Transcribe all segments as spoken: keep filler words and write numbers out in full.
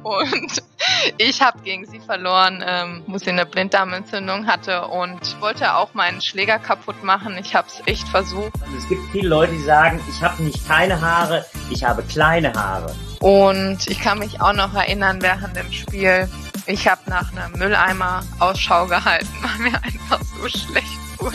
und ich habe gegen sie verloren, ähm, wo sie eine Blinddarmentzündung hatte und wollte auch meinen Schläger kaputt machen. Ich habe es echt versucht. Es gibt viele Leute, die sagen, ich habe nicht keine Haare, ich habe kleine Haare. Und ich kann mich auch noch erinnern während dem Spiel, ich habe nach einem Mülleimer Ausschau gehalten, weil mir einfach so schlecht wurde.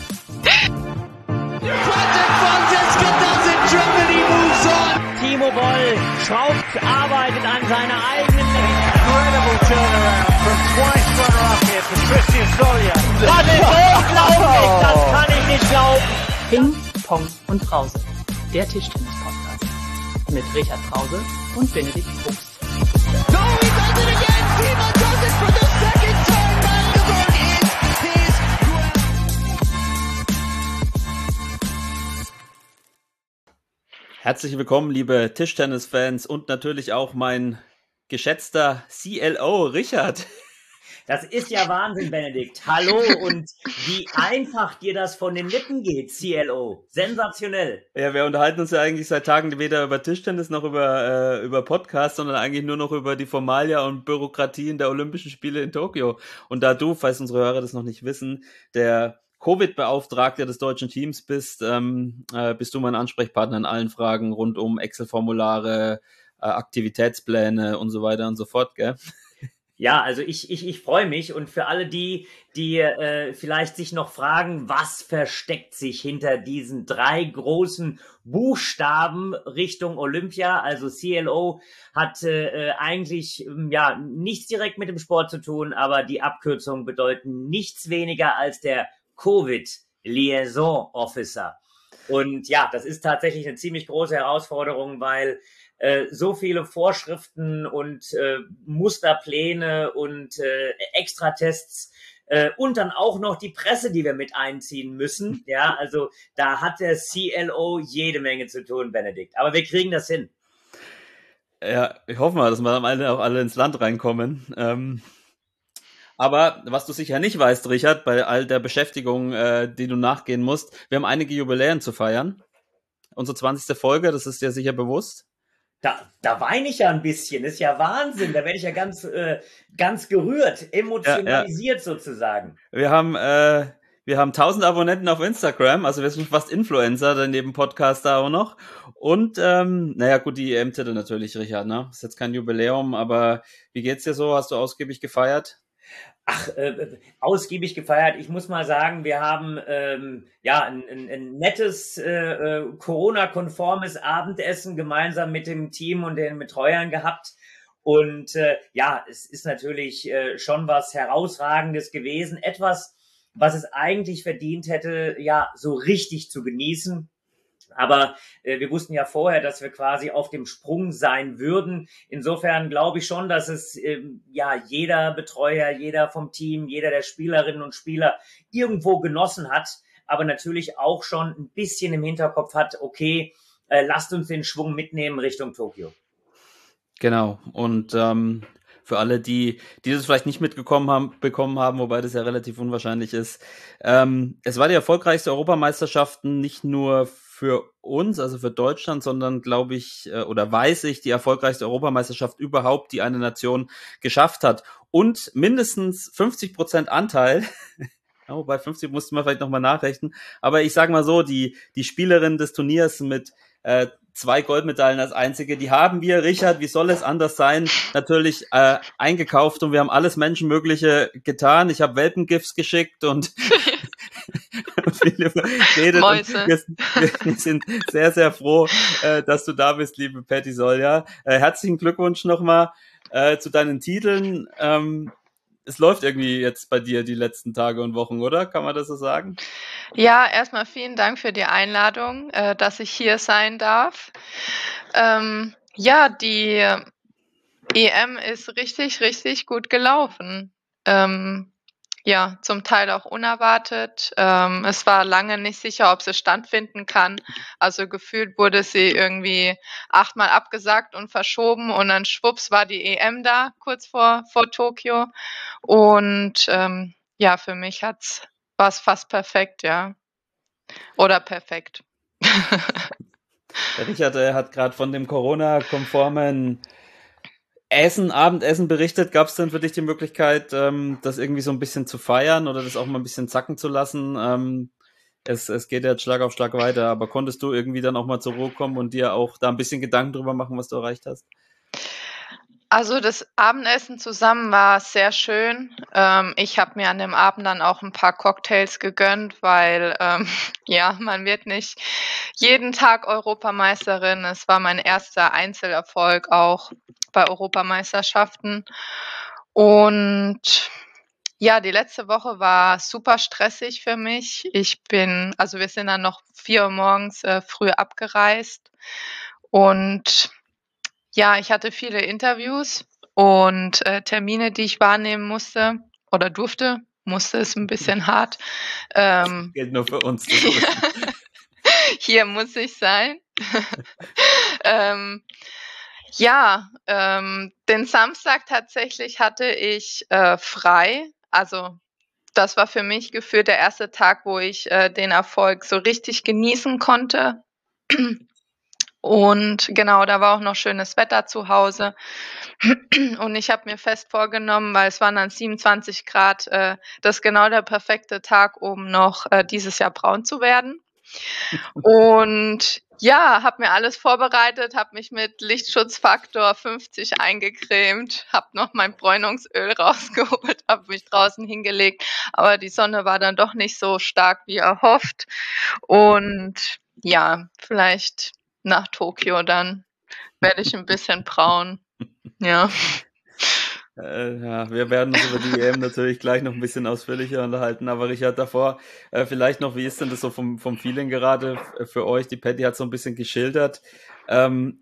Timo Boll schraubt, arbeitet an seiner eigenen Incredible turnaround from twice runner-up here for Christian Solja. Das ist unglaublich, das kann ich nicht glauben. Ping, Pong und Brause, der Tischtennis-Podcast mit Richard Brause und Benedikt Probst. No, he does it again. Timo does it for the second time. Magdeburg is his ground. Herzlich willkommen, liebe Tischtennis-Fans und natürlich auch mein geschätzter C L O Richard. Das ist ja Wahnsinn, Benedikt. Hallo und wie einfach dir das von den Lippen geht, C L O. Sensationell. Ja, wir unterhalten uns ja eigentlich seit Tagen weder über Tischtennis noch über, äh, über Podcasts, sondern eigentlich nur noch über die Formalia und Bürokratien der Olympischen Spiele in Tokio. Und da du, falls unsere Hörer das noch nicht wissen, der Covid-Beauftragter des deutschen Teams bist, ähm, äh, bist du mein Ansprechpartner in allen Fragen rund um Excel-Formulare, äh, Aktivitätspläne und so weiter und so fort, gell? Ja, also ich, ich, ich freue mich und für alle die, die äh, vielleicht sich noch fragen, was versteckt sich hinter diesen drei großen Buchstaben Richtung Olympia, also C L O hat äh, eigentlich ja nichts direkt mit dem Sport zu tun, aber die Abkürzungen bedeuten nichts weniger als der Covid Liaison Officer. Und ja, das ist tatsächlich eine ziemlich große Herausforderung, weil äh, so viele Vorschriften und äh, Musterpläne und äh, Extratests äh, und dann auch noch die Presse, die wir mit einziehen müssen. Ja, also da hat der C L O jede Menge zu tun, Benedikt. Aber wir kriegen das hin. Ja, ich hoffe mal, dass wir am Ende auch alle ins Land reinkommen. Ähm Aber was du sicher nicht weißt, Richard, bei all der Beschäftigung, äh, die du nachgehen musst, wir haben einige Jubiläen zu feiern. Unsere zwanzigste Folge, das ist dir sicher bewusst. Da, da weine ich ja ein bisschen, das ist ja Wahnsinn, da werde ich ja ganz, äh, ganz gerührt, emotionalisiert ja, ja. sozusagen. Wir haben, äh, wir haben tausend Abonnenten auf Instagram, also wir sind fast Influencer, daneben Podcaster auch noch. Und, ähm, naja gut, die E M-Titel natürlich, Richard, ne? Ist jetzt kein Jubiläum, aber wie geht's dir so? Hast du ausgiebig gefeiert? Ach, äh, ausgiebig gefeiert. Ich muss mal sagen, wir haben ähm, ja ein, ein, ein nettes äh, Corona-konformes Abendessen gemeinsam mit dem Team und den Betreuern gehabt. Und äh, ja, es ist natürlich äh, schon was Herausragendes gewesen. Etwas, was es eigentlich verdient hätte, ja, so richtig zu genießen. Aber äh, wir wussten ja vorher, dass wir quasi auf dem Sprung sein würden. Insofern glaube ich schon, dass es äh, ja jeder Betreuer, jeder vom Team, jeder der Spielerinnen und Spieler irgendwo genossen hat, aber natürlich auch schon ein bisschen im Hinterkopf hat, okay, äh, lasst uns den Schwung mitnehmen Richtung Tokio. Genau. Und ähm, für alle, die, die das vielleicht nicht mitgekommen haben, bekommen haben, wobei das ja relativ unwahrscheinlich ist, ähm, es war die erfolgreichste Europameisterschaften nicht nur für uns, also für Deutschland, sondern glaube ich, oder weiß ich, die erfolgreichste Europameisterschaft überhaupt, die eine Nation geschafft hat. Und mindestens fünfzig Prozent Anteil, oh, bei fünfzig mussten wir vielleicht nochmal nachrechnen, aber ich sage mal so, die, die Spielerin des Turniers mit äh, zwei Goldmedaillen als einzige, die haben wir, Richard, wie soll es anders sein, natürlich äh, eingekauft und wir haben alles Menschenmögliche getan. Ich habe Welpengifts geschickt und viele redet. Und wir, wir sind sehr, sehr froh, äh, dass du da bist, liebe Patty Solja. Äh, herzlichen Glückwunsch nochmal äh, zu deinen Titeln. Ähm, es läuft irgendwie jetzt bei dir die letzten Tage und Wochen, oder? Kann man das so sagen? Ja, erstmal vielen Dank für die Einladung, äh, dass ich hier sein darf. Ähm, ja, die E M ist richtig, richtig gut gelaufen. Ähm, Ja, zum Teil auch unerwartet. Ähm, es war lange nicht sicher, ob sie stattfinden kann. Also gefühlt wurde sie irgendwie achtmal abgesagt und verschoben und dann schwupps war die E M da, kurz vor, vor Tokio. Und ähm, ja, für mich hat's, war es fast perfekt, ja. Oder perfekt. Der Richard äh, hat gerade von dem Corona-konformen Essen, Abendessen berichtet. Gab es denn für dich die Möglichkeit, ähm, das irgendwie so ein bisschen zu feiern oder das auch mal ein bisschen zacken zu lassen? Ähm, es, es geht ja jetzt Schlag auf Schlag weiter, aber konntest du irgendwie dann auch mal zur Ruhe kommen und dir auch da ein bisschen Gedanken drüber machen, was du erreicht hast? Also das Abendessen zusammen war sehr schön. Ähm, ich habe mir an dem Abend dann auch ein paar Cocktails gegönnt, weil ähm, ja, man wird nicht jeden Tag Europameisterin. Es war mein erster Einzelerfolg auch bei Europameisterschaften. Und ja, die letzte Woche war super stressig für mich. Ich bin, also wir sind dann noch vier Uhr morgens äh, früh abgereist und ja, ich hatte viele Interviews und äh, Termine, die ich wahrnehmen musste oder durfte. Musste ist ein bisschen hart. Ähm, Gilt nur für uns. Das ja, hier muss ich sein. ähm, ja, ähm, den Samstag tatsächlich hatte ich äh, frei. Also das war für mich gefühlt der erste Tag, wo ich äh, den Erfolg so richtig genießen konnte. Und genau, da war auch noch schönes Wetter zu Hause. Und ich habe mir fest vorgenommen, weil es waren dann siebenundzwanzig Grad, äh, das ist genau der perfekte Tag, um noch äh, dieses Jahr braun zu werden. Und ja, habe mir alles vorbereitet, habe mich mit Lichtschutzfaktor fünfzig eingecremt, habe noch mein Bräunungsöl rausgeholt, habe mich draußen hingelegt, aber die Sonne war dann doch nicht so stark wie erhofft. Und ja, vielleicht nach Tokio dann werde ich ein bisschen braun. Ja. Äh, ja, wir werden uns über die E M natürlich gleich noch ein bisschen ausführlicher unterhalten, aber Richard, davor äh, vielleicht noch, wie ist denn das so vom, vom Feeling gerade f- für euch? Die Patty hat so ein bisschen geschildert. Ähm,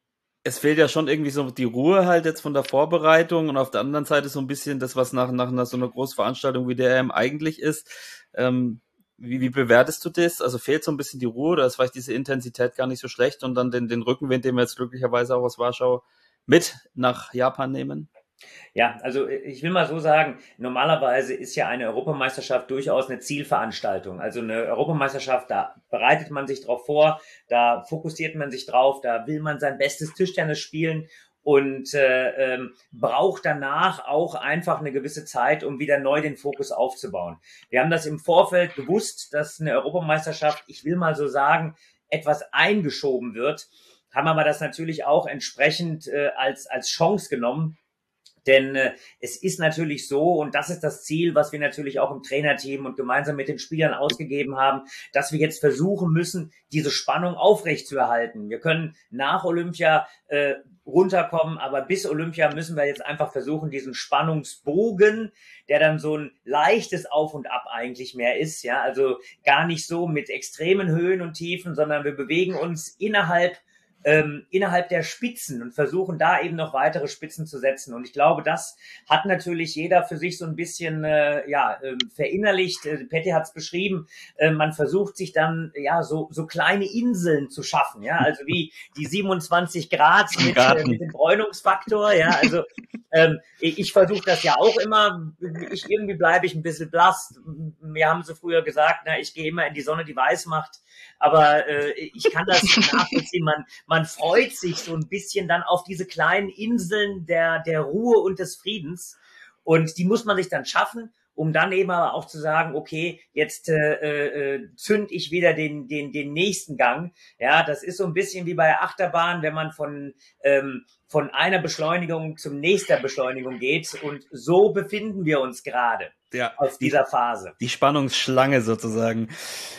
es fehlt ja schon irgendwie so die Ruhe halt jetzt von der Vorbereitung und auf der anderen Seite so ein bisschen das, was nach, nach einer so einer Großveranstaltung wie der E M eigentlich ist. Ähm, wie, wie bewertest du das? Also fehlt so ein bisschen die Ruhe oder ist vielleicht diese Intensität gar nicht so schlecht und dann den, den Rückenwind, den wir jetzt glücklicherweise auch aus Warschau mit nach Japan nehmen? Ja, also ich will mal so sagen, normalerweise ist ja eine Europameisterschaft durchaus eine Zielveranstaltung. Also eine Europameisterschaft, da bereitet man sich drauf vor, da fokussiert man sich drauf, da will man sein bestes Tischtennis spielen und äh, ähm, braucht danach auch einfach eine gewisse Zeit, um wieder neu den Fokus aufzubauen. Wir haben das im Vorfeld gewusst, dass eine Europameisterschaft, ich will mal so sagen, etwas eingeschoben wird, haben aber das natürlich auch entsprechend äh, als als Chance genommen. Denn äh, es ist natürlich so, und das ist das Ziel, was wir natürlich auch im Trainerteam und gemeinsam mit den Spielern ausgegeben haben, dass wir jetzt versuchen müssen, diese Spannung aufrechtzuerhalten. Wir können nach Olympia äh, runterkommen, aber bis Olympia müssen wir jetzt einfach versuchen, diesen Spannungsbogen, der dann so ein leichtes Auf und Ab eigentlich mehr ist, ja, also gar nicht so mit extremen Höhen und Tiefen, sondern wir bewegen uns innerhalb Ähm, innerhalb der Spitzen und versuchen da eben noch weitere Spitzen zu setzen. Und ich glaube, das hat natürlich jeder für sich so ein bisschen äh, ja äh, verinnerlicht. Äh, Patty hat es beschrieben. Äh, man versucht sich dann ja so so kleine Inseln zu schaffen, ja, also wie die siebenundzwanzig Grad mit, äh, mit dem Bräunungsfaktor, ja, also ähm, ich, ich versuche das ja auch immer. Ich irgendwie bleibe ich ein bisschen blass. Mir haben sie früher gesagt, na, ich gehe immer in die Sonne, die weiß macht. Aber äh, ich kann das nachvollziehen. Man, man freut sich so ein bisschen dann auf diese kleinen Inseln der, der Ruhe und des Friedens. Und die muss man sich dann schaffen, um dann eben aber auch zu sagen, okay, jetzt äh, äh, zünd ich wieder den, den, den nächsten Gang. Ja, das ist so ein bisschen wie bei Achterbahn, wenn man von, ähm, von einer Beschleunigung zum nächsten Beschleunigung geht. Und so befinden wir uns gerade Ja, auf dieser Phase. Die Spannungsschlange sozusagen.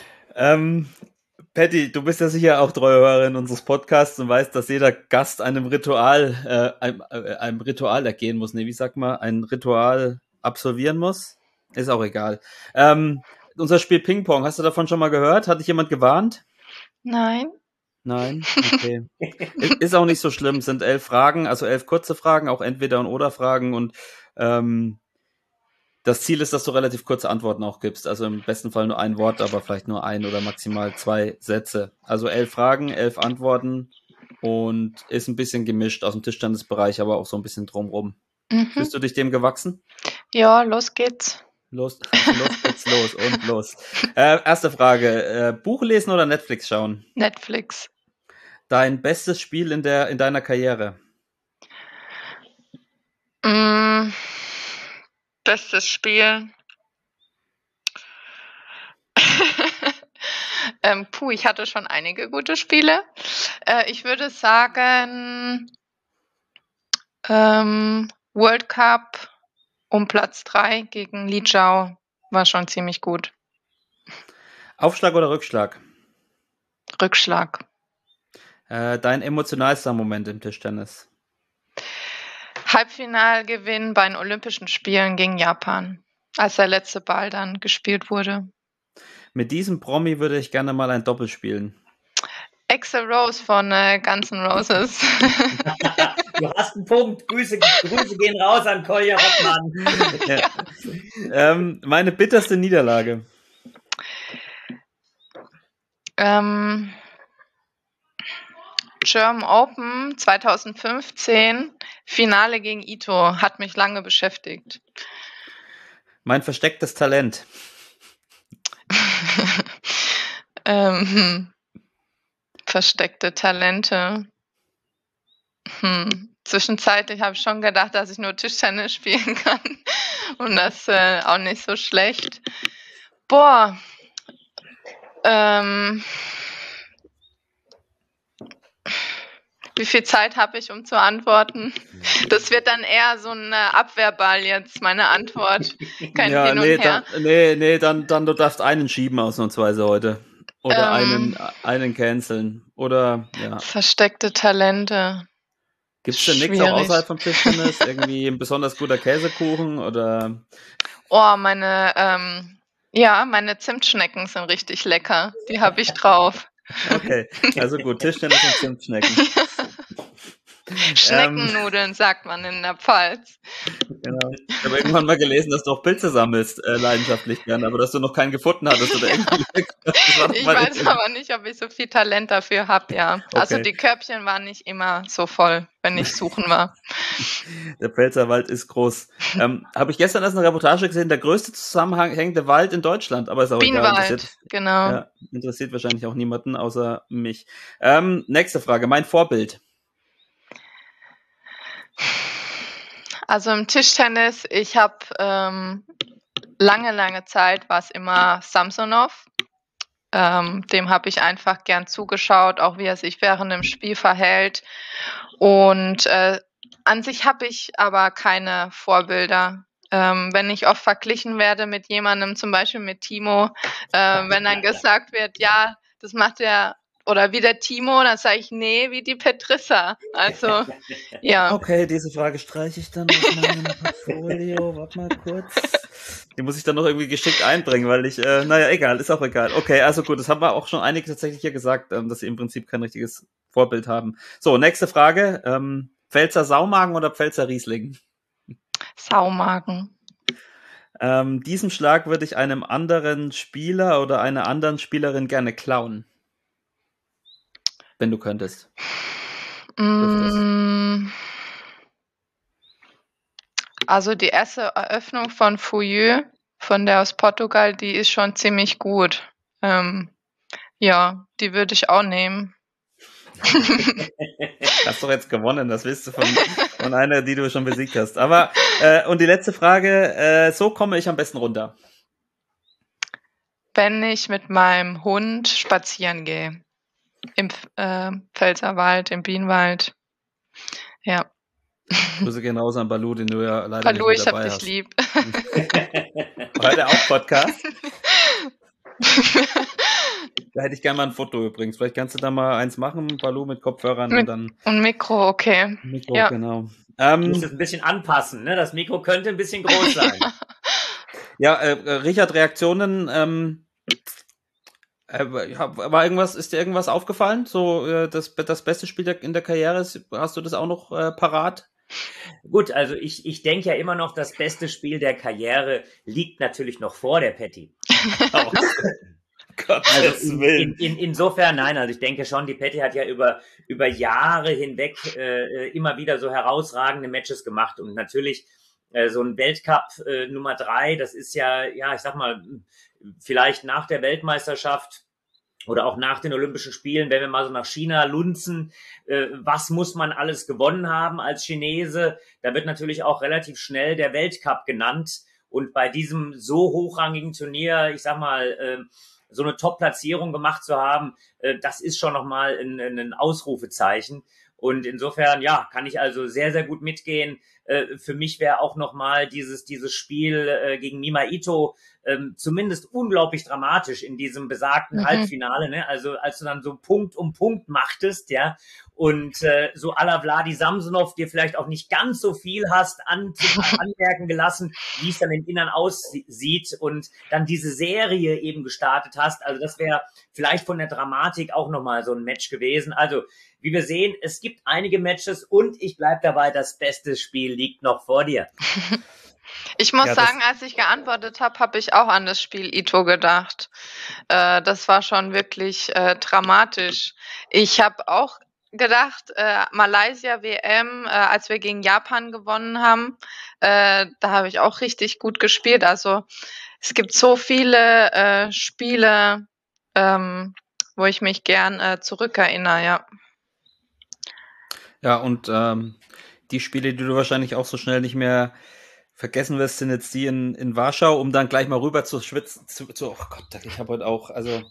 Ähm, Patty, du bist ja sicher auch treue Hörerin unseres Podcasts und weißt, dass jeder Gast einem Ritual, äh, einem, äh, einem Ritual ergehen muss. Nee, wie sagt man, ein Ritual absolvieren muss? Ist auch egal. Ähm, unser Spiel Ping-Pong, hast du davon schon mal gehört? Hat dich jemand gewarnt? Nein. Nein? Okay. Ist auch nicht so schlimm. Es sind elf Fragen, also elf kurze Fragen, auch Entweder- und Oder-Fragen und ähm, das Ziel ist, dass du relativ kurze Antworten auch gibst. Also im besten Fall nur ein Wort, aber vielleicht nur ein oder maximal zwei Sätze. Also elf Fragen, elf Antworten und ist ein bisschen gemischt aus dem Tischtennisbereich, aber auch so ein bisschen drumrum. Mhm. Fühlst du dich dem gewachsen? Ja, los geht's. Los, los geht's los und los. Äh, erste Frage. Äh, Buch lesen oder Netflix schauen? Netflix. Dein bestes Spiel in der in deiner Karriere? Mm, bestes Spiel. ähm, puh, ich hatte schon einige gute Spiele. Äh, ich würde sagen, ähm, World Cup um Platz drei gegen Li Jiao war schon ziemlich gut. Aufschlag oder Rückschlag? Rückschlag. Äh, dein emotionalster Moment im Tischtennis? Halbfinalgewinn bei den Olympischen Spielen gegen Japan, als der letzte Ball dann gespielt wurde. Mit diesem Promi würde ich gerne mal ein Doppel spielen. Axl Rose von äh, Guns N' Roses. Du hast einen Punkt. Grüße, Grüße gehen raus an Kolja Rottmann. Ja. ähm, meine bitterste Niederlage. ähm, German Open zwanzig fünfzehn, Finale gegen Ito, hat mich lange beschäftigt. Mein verstecktes Talent. ähm, versteckte Talente. Hm. Zwischenzeitlich habe ich schon gedacht, dass ich nur Tischtennis spielen kann. Und das äh, auch nicht so schlecht. Boah. Ähm, wie viel Zeit habe ich, um zu antworten? Das wird dann eher so ein Abwehrball jetzt, meine Antwort. Kein ja, Hin und nee, Her. dann, nee, nee, dann, dann du darfst einen schieben ausnahmsweise heute. Oder Ähm, einen, einen canceln. Oder, ja. Versteckte Talente. Gibt es denn nichts auch Schwierig. außerhalb vom Tischtennis? Irgendwie ein besonders guter Käsekuchen oder? Oh, meine, ähm, ja, meine Zimtschnecken sind richtig lecker. Die habe ich drauf. Okay, also gut, Tischtennis und Zimtschnecken. Schneckennudeln, sagt man in der Pfalz. Genau. Ich habe irgendwann mal gelesen, dass du auch Pilze sammelst, äh, leidenschaftlich gern, aber dass du noch keinen gefunden hattest oder irgendwie. Das war doch Ich mal weiß das- aber nicht, ob ich so viel Talent dafür habe, ja. Also Okay. die Körbchen waren nicht immer so voll, wenn ich suchen war. Der Pfälzerwald ist groß. Ähm, habe ich gestern erst eine Reportage gesehen, der größte zusammenhängende Wald in Deutschland, aber ist auch egal. Bienenwald, Interessiert, genau. ja, interessiert wahrscheinlich auch niemanden außer mich. Ähm, nächste Frage, mein Vorbild. Also im Tischtennis, ich habe ähm, lange, lange Zeit war es immer Samsonov. Ähm, dem habe ich einfach gern zugeschaut, auch wie er sich während dem Spiel verhält. Und äh, an sich habe ich aber keine Vorbilder. Ähm, wenn ich oft verglichen werde mit jemandem, zum Beispiel mit Timo, äh, wenn dann gesagt wird, ja, das macht der, oder wie der Timo, dann sage ich, nee, wie die Petrissa. Also, ja. Okay, diese Frage streiche ich dann aus meinem Portfolio. Warte mal kurz. Die muss ich dann noch irgendwie geschickt einbringen, weil ich, äh, naja, egal, ist auch egal. Okay, also gut, das haben wir auch schon einige tatsächlich hier gesagt, ähm, dass sie im Prinzip kein richtiges Vorbild haben. So, nächste Frage. Ähm, Pfälzer Saumagen oder Pfälzer Riesling? Saumagen. Ähm, diesen Schlag würde ich einem anderen Spieler oder einer anderen Spielerin gerne klauen. Wenn du könntest. Mm, Also die erste Eröffnung von Fouilleux, von der aus Portugal, die ist schon ziemlich gut. Ähm, ja, die würde ich auch nehmen. Hast doch jetzt gewonnen, das willst du von, von einer, die du schon besiegt hast. Aber, äh, und die letzte Frage, äh, so komme ich am besten runter. Wenn ich mit meinem Hund spazieren gehe. Im äh, Pfälzerwald, im Bienenwald. Ja. Grüße gehen raus an Balu, den du ja leider Hallo, nicht ich mehr hab dabei dich hast. lieb. Heute auch Podcast. Da hätte ich gerne mal ein Foto übrigens. Vielleicht kannst du da mal eins machen, Balu, mit Kopfhörern Mit- und dann Und Mikro, okay. Mikro, Ja. genau. Du Ähm, musst es ein bisschen anpassen, ne? Das Mikro könnte ein bisschen groß sein. ja, äh, Richard, Reaktionen, ähm, äh, war irgendwas, ist dir irgendwas aufgefallen? So, äh, das, das beste Spiel der, in der Karriere, ist, hast du das auch noch äh, parat? Gut, also ich, ich denke ja immer noch, das beste Spiel der Karriere liegt natürlich noch vor der Patty. Oh, Gottes Also in, Willen. in, in, insofern nein, also ich denke schon, die Patty hat ja über, über Jahre hinweg äh, immer wieder so herausragende Matches gemacht und natürlich äh, so ein Weltcup äh, Nummer drei, das ist ja, ja, ich sag mal, vielleicht nach der Weltmeisterschaft oder auch nach den Olympischen Spielen, wenn wir mal so nach China lunzen, äh, was muss man alles gewonnen haben als Chinese? Da wird natürlich auch relativ schnell der Weltcup genannt. Und bei diesem so hochrangigen Turnier, ich sag mal, äh, so eine Top-Platzierung gemacht zu haben, äh, das ist schon nochmal ein, ein Ausrufezeichen. Und insofern, ja, kann ich also sehr, sehr gut mitgehen. Äh, für mich wäre auch nochmal dieses, dieses Spiel äh, gegen Mima Ito ähm, zumindest unglaublich dramatisch in diesem besagten Mhm. Halbfinale, ne? Also als du dann so Punkt um Punkt machtest, ja, und äh, so à la Vladi Samsonov dir vielleicht auch nicht ganz so viel hast an, anmerken gelassen, wie es dann im Innern aussieht und dann diese Serie eben gestartet hast. Also das wäre vielleicht von der Dramatik auch nochmal so ein Match gewesen. Also wie wir sehen, es gibt einige Matches und ich bleib dabei, das beste Spiel liegt noch vor dir. Ich muss Ja, das- sagen, als ich geantwortet habe, habe ich auch an das Spiel Ito gedacht. Äh, das war schon wirklich äh, dramatisch. Ich habe auch gedacht, äh, Malaysia W M, äh, als wir gegen Japan gewonnen haben, äh, da habe ich auch richtig gut gespielt. Also es gibt so viele äh, Spiele, ähm, wo ich mich gern äh, zurückerinnere, ja. Ja, und ähm, die Spiele, die du wahrscheinlich auch so schnell nicht mehr vergessen wirst, sind jetzt die in, in Warschau, um dann gleich mal rüber zu schwitzen. Zu, zu, oh Gott, ich habe heute auch, also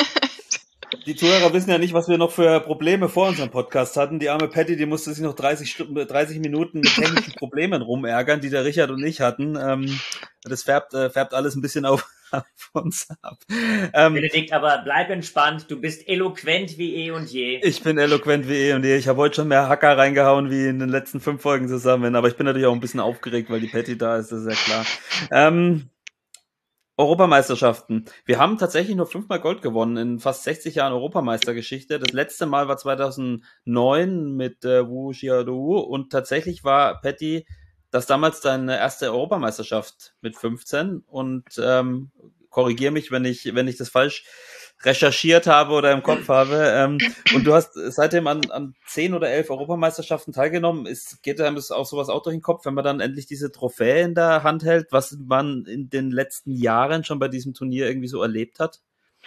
die Zuhörer wissen ja nicht, was wir noch für Probleme vor unserem Podcast hatten. Die arme Patty, die musste sich noch dreißig, Stunden, dreißig Minuten mit technischen Problemen rumärgern, die der Richard und ich hatten. Ähm, das färbt, äh, färbt alles ein bisschen auf, auf uns ab. Ähm, Benedikt, aber bleib entspannt, du bist eloquent wie eh und je. Ich bin eloquent wie eh und je. Ich habe heute schon mehr Hacker reingehauen wie in den letzten fünf Folgen zusammen. Aber ich bin natürlich auch ein bisschen aufgeregt, weil die Patty da ist, das ist ja klar. Ähm, Europameisterschaften. Wir haben tatsächlich nur fünfmal Gold gewonnen in fast sechzig Jahren Europameistergeschichte. Das letzte Mal war zweitausendneun mit äh, Wu Xiaodu und tatsächlich war, Patty, das damals deine erste Europameisterschaft mit fünfzehn und ähm, korrigiere mich, wenn ich, wenn ich das falsch recherchiert habe oder im Kopf habe. Ähm, und du hast seitdem an, an zehn oder elf Europameisterschaften teilgenommen. Ist, geht einem das auch sowas auch durch den Kopf, wenn man dann endlich diese Trophäe in der Hand hält, was man in den letzten Jahren schon bei diesem Turnier irgendwie so erlebt hat?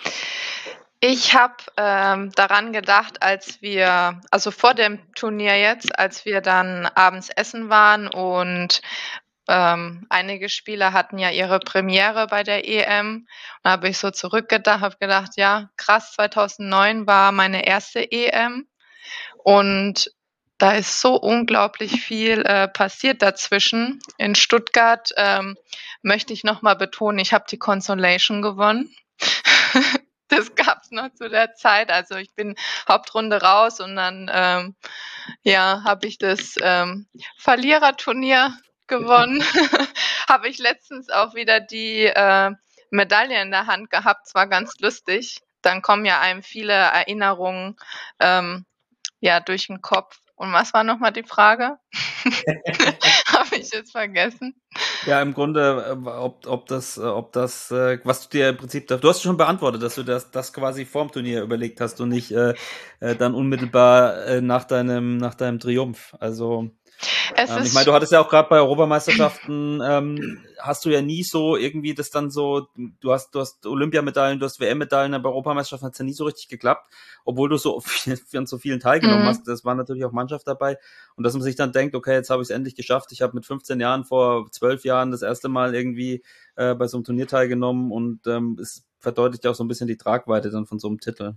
Ich habe ähm, daran gedacht, als wir, also vor dem Turnier jetzt, als wir dann abends essen waren und ähm, einige Spieler hatten ja ihre Premiere bei der E M. Da habe ich so zurückgedacht, habe gedacht, ja, krass, zweitausendneun war meine erste E M und da ist so unglaublich viel äh, passiert dazwischen. In Stuttgart ähm, möchte ich nochmal betonen, ich habe die Consolation gewonnen. Das gab's noch zu der Zeit. Also ich bin Hauptrunde raus und dann ähm, ja, habe ich das ähm, Verliererturnier gewonnen. Habe ich letztens auch wieder die äh, Medaille in der Hand gehabt. Es war ganz lustig. Dann kommen ja einem viele Erinnerungen ähm, ja durch den Kopf. Und was war nochmal die Frage? Habe ich jetzt vergessen. Ja, im Grunde, äh, ob, ob das, äh, ob das, äh, was du dir im Prinzip, du hast schon beantwortet, dass du das, das quasi vorm Turnier überlegt hast und nicht äh, äh, dann unmittelbar äh, nach deinem, nach deinem Triumph. Also Es ähm, ich ist meine, du hattest ja auch gerade bei Europameisterschaften, ähm, hast du ja nie so irgendwie das dann so, du hast, du hast Olympiamedaillen, du hast W M-Medaillen, aber bei Europameisterschaften hat es ja nie so richtig geklappt, obwohl du so viel, an so vielen teilgenommen Mhm. hast. Das war natürlich auch Mannschaft dabei. Und dass man sich dann denkt, okay, jetzt habe ich es endlich geschafft. Ich habe mit fünfzehn Jahren, vor zwölf Jahren das erste Mal irgendwie äh, bei so einem Turnier teilgenommen und ähm, es verdeutlicht auch so ein bisschen die Tragweite dann von so einem Titel.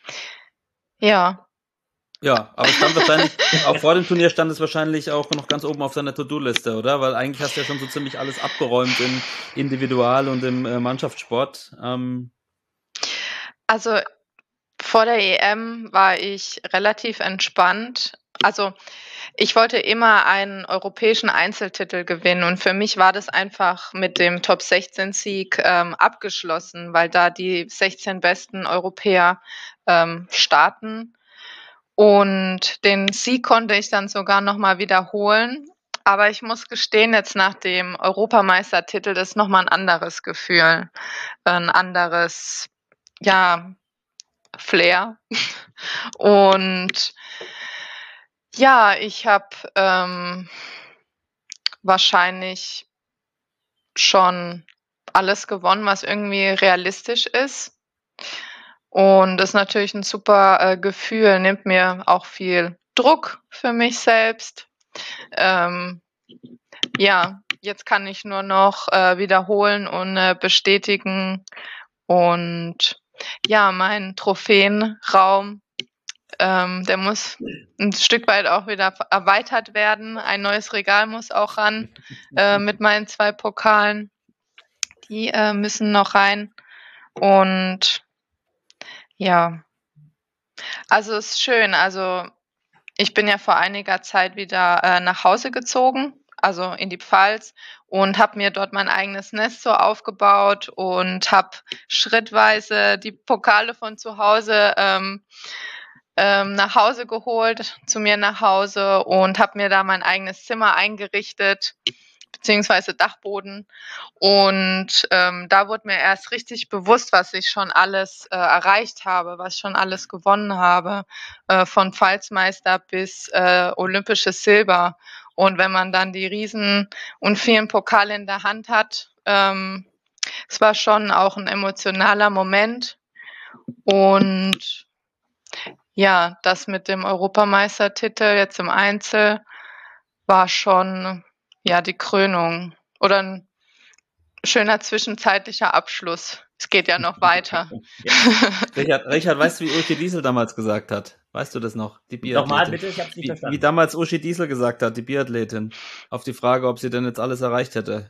ja. Ja, aber es stand wahrscheinlich, auch vor dem Turnier stand es wahrscheinlich auch noch ganz oben auf deiner To-Do-Liste, oder? Weil eigentlich hast du ja schon so ziemlich alles abgeräumt im Individual- und im äh, Mannschaftssport. Ähm, Also vor der E M war ich relativ entspannt. Also ich wollte immer einen europäischen Einzeltitel gewinnen und für mich war das einfach mit dem Top sechzehn Sieg ähm, abgeschlossen, weil da die sechzehn besten Europäer ähm, starten. Und den Sieg konnte ich dann sogar nochmal wiederholen. Aber ich muss gestehen, jetzt nach dem Europameistertitel, das ist nochmal ein anderes Gefühl, ein anderes, ja, Flair. Und ja, ich habe ähm, wahrscheinlich schon alles gewonnen, was irgendwie realistisch ist. Und das ist natürlich ein super äh, Gefühl, nimmt mir auch viel Druck für mich selbst. Ähm, ja, jetzt kann ich nur noch äh, wiederholen und äh, bestätigen. Und ja, mein Trophäenraum, ähm, der muss ein Stück weit auch wieder erweitert werden. Ein neues Regal muss auch ran äh, mit meinen zwei Pokalen. Die äh, müssen noch rein. Und ja, also es ist schön. Also ich bin ja vor einiger Zeit wieder äh, nach Hause gezogen, also in die Pfalz, und habe mir dort mein eigenes Nest so aufgebaut und habe schrittweise die Pokale von zu Hause ähm, ähm, nach Hause geholt, zu mir nach Hause, und habe mir da mein eigenes Zimmer eingerichtet, beziehungsweise Dachboden. Und ähm, da wurde mir erst richtig bewusst, was ich schon alles äh, erreicht habe, was ich schon alles gewonnen habe, äh, von Pfalzmeister bis äh, olympisches Silber. Und wenn man dann die riesen und vielen Pokale in der Hand hat, ähm, es war schon auch ein emotionaler Moment. Und ja, das mit dem Europameistertitel jetzt im Einzel war schon ja die Krönung oder ein schöner zwischenzeitlicher Abschluss. Es geht ja noch weiter. Ja. Richard, Richard, weißt du, wie Uschi Diesel damals gesagt hat? Weißt du das noch? Die Biathletin. Nochmal bitte, ich hab's nicht wie, verstanden. Wie damals Uschi Diesel gesagt hat, die Biathletin, auf die Frage, ob sie denn jetzt alles erreicht hätte.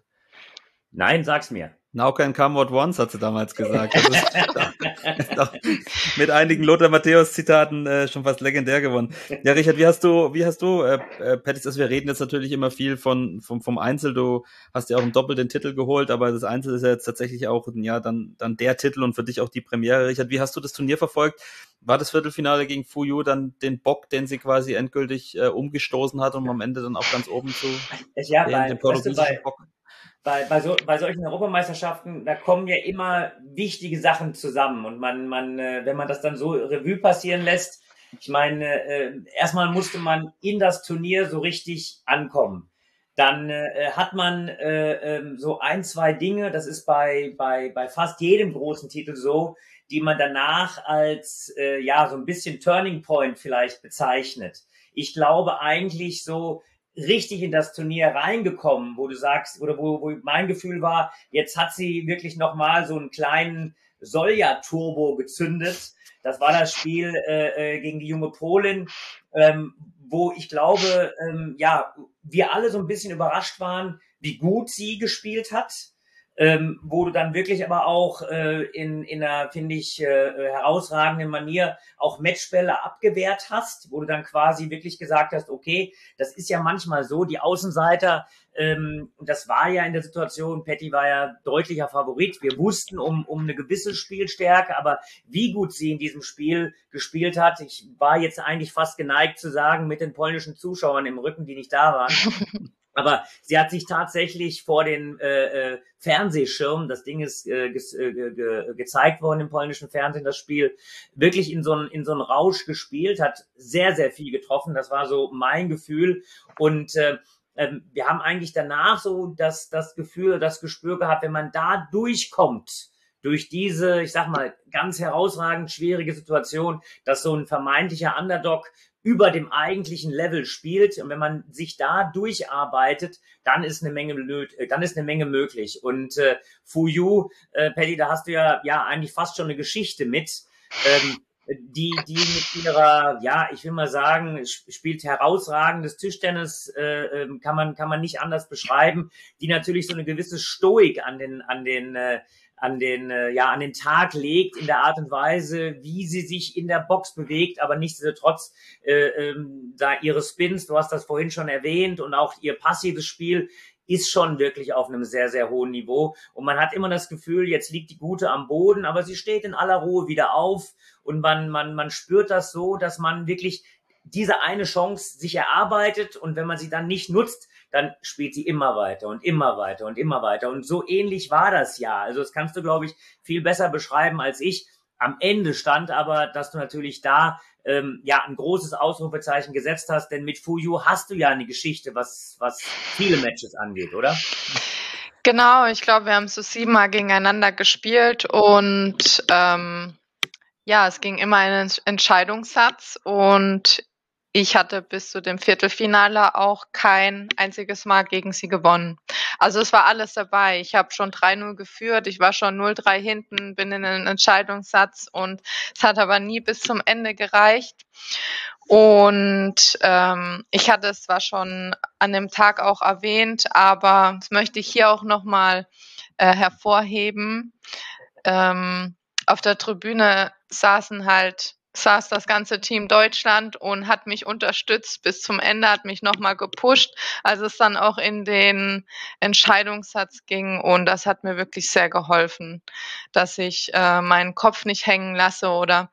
Nein, sag's mir. Now can come what once, hat sie damals gesagt. Das ist, ist auch mit einigen Lothar Matthäus-Zitaten äh, schon fast legendär geworden. Ja, Richard, wie hast du, wie hast du, äh, äh, Pettis, also wir reden jetzt natürlich immer viel von vom, vom Einzel. Du hast ja auch im Doppel den Titel geholt, aber das Einzel ist ja jetzt tatsächlich auch ja dann dann der Titel und für dich auch die Premiere. Richard, wie hast du das Turnier verfolgt? War das Viertelfinale gegen Fu Yu dann den Bock, den sie quasi endgültig äh, umgestoßen hat, um am Ende dann auch ganz oben zu ja, den, bei, den portugiesischen weißt du, bei, Bock? Bei, bei, so, bei solchen Europameisterschaften, da kommen ja immer wichtige Sachen zusammen. Und man, man, äh, wenn man das dann so Revue passieren lässt, ich meine, äh, erstmal musste man in das Turnier so richtig ankommen. Dann äh, hat man äh, äh, so ein, zwei Dinge, das ist bei, bei, bei fast jedem großen Titel so, die man danach als äh, ja so ein bisschen Turning Point vielleicht bezeichnet. Ich glaube eigentlich so, richtig in das Turnier reingekommen, wo du sagst, oder wo, wo mein Gefühl war, jetzt hat sie wirklich nochmal so einen kleinen Solja-Turbo gezündet. Das war das Spiel äh, gegen die junge Polin, ähm, wo ich glaube, ähm, ja, wir alle so ein bisschen überrascht waren, wie gut sie gespielt hat. Ähm, wo du dann wirklich aber auch äh, in, in einer, finde ich, äh, herausragenden Manier auch Matchbälle abgewehrt hast, wo du dann quasi wirklich gesagt hast, okay, das ist ja manchmal so, die Außenseiter, ähm, und das war ja in der Situation, Patty war ja deutlicher Favorit, wir wussten um, um eine gewisse Spielstärke, aber wie gut sie in diesem Spiel gespielt hat, ich war jetzt eigentlich fast geneigt zu sagen, mit den polnischen Zuschauern im Rücken, die nicht da waren, aber sie hat sich tatsächlich vor den äh, äh, Fernsehschirmen, das Ding ist äh, ge ge gezeigt worden im polnischen Fernsehen, das Spiel, wirklich in so einen in so einen Rausch gespielt, hat sehr, sehr viel getroffen. Das war so mein Gefühl. Und äh, äh, wir haben eigentlich danach so das, das Gefühl, das Gespür gehabt, wenn man da durchkommt, durch diese, ich sag mal, ganz herausragend schwierige Situation, dass so ein vermeintlicher Underdog über dem eigentlichen Level spielt. Und wenn man sich da durcharbeitet, dann ist eine Menge, dann ist eine Menge möglich. Und äh, Fu Yu, äh, Patty, da hast du ja, ja eigentlich fast schon eine Geschichte mit, ähm, die, die mit ihrer, ja, ich will mal sagen, spielt herausragendes Tischtennis, äh, kann man, kann man nicht anders beschreiben, die natürlich so eine gewisse Stoik an den, an den, äh, an den, äh, ja, an den Tag legt in der Art und Weise, wie sie sich in der Box bewegt, aber nichtsdestotrotz äh, ähm, da ihre Spins, du hast das vorhin schon erwähnt, und auch ihr passives Spiel ist schon wirklich auf einem sehr, sehr hohen Niveau. Und man hat immer das Gefühl, jetzt liegt die Gute am Boden, aber sie steht in aller Ruhe wieder auf, und man, man, man spürt das so, dass man wirklich diese eine Chance sich erarbeitet, und wenn man sie dann nicht nutzt, dann spielt sie immer weiter und immer weiter und immer weiter. Und so ähnlich war das ja. Also das kannst du, glaube ich, viel besser beschreiben als ich. Am Ende stand aber, dass du natürlich da ähm, ja ein großes Ausrufezeichen gesetzt hast, denn mit Fu Yu hast du ja eine Geschichte, was, was viele Matches angeht, oder? Genau, ich glaube, wir haben so siebenmal gegeneinander gespielt, und ähm, Ja, es ging immer einen Entscheidungssatz und ich hatte bis zu dem Viertelfinale auch kein einziges Mal gegen sie gewonnen. Also es war alles dabei. Ich habe schon drei null geführt, ich war schon null drei hinten, bin in einen Entscheidungssatz und es hat aber nie bis zum Ende gereicht. Und ähm, ich hatte es zwar schon an dem Tag auch erwähnt, aber das möchte ich hier auch nochmal äh, hervorheben. Ähm, auf der Tribüne saßen halt saß das ganze Team Deutschland und hat mich unterstützt bis zum Ende, hat mich nochmal gepusht, als es dann auch in den Entscheidungssatz ging. Und das hat mir wirklich sehr geholfen, dass ich äh, meinen Kopf nicht hängen lasse oder,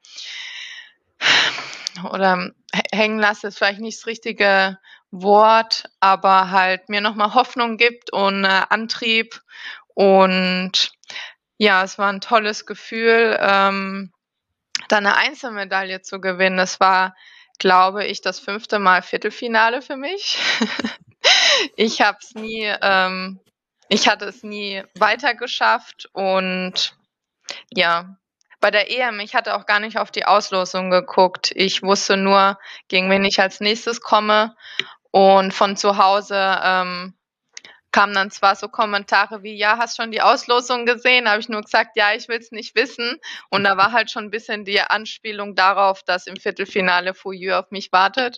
oder hängen lasse, ist vielleicht nicht das richtige Wort, aber halt mir nochmal Hoffnung gibt und äh, Antrieb. Und ja, es war ein tolles Gefühl, ähm, da eine Einzelmedaille zu gewinnen. Das war, glaube ich, das fünfte Mal Viertelfinale für mich. Ich habe es nie, ähm, ich hatte es nie weiter geschafft und ja, bei der E M, ich hatte auch gar nicht auf die Auslosung geguckt. Ich wusste nur, gegen wen ich als nächstes komme und von zu Hause ähm, kamen dann zwar so Kommentare wie, ja, hast schon die Auslosung gesehen? Habe ich nur gesagt, ja, ich will es nicht wissen. Und da war halt schon ein bisschen die Anspielung darauf, dass im Viertelfinale Fouilleux auf mich wartet.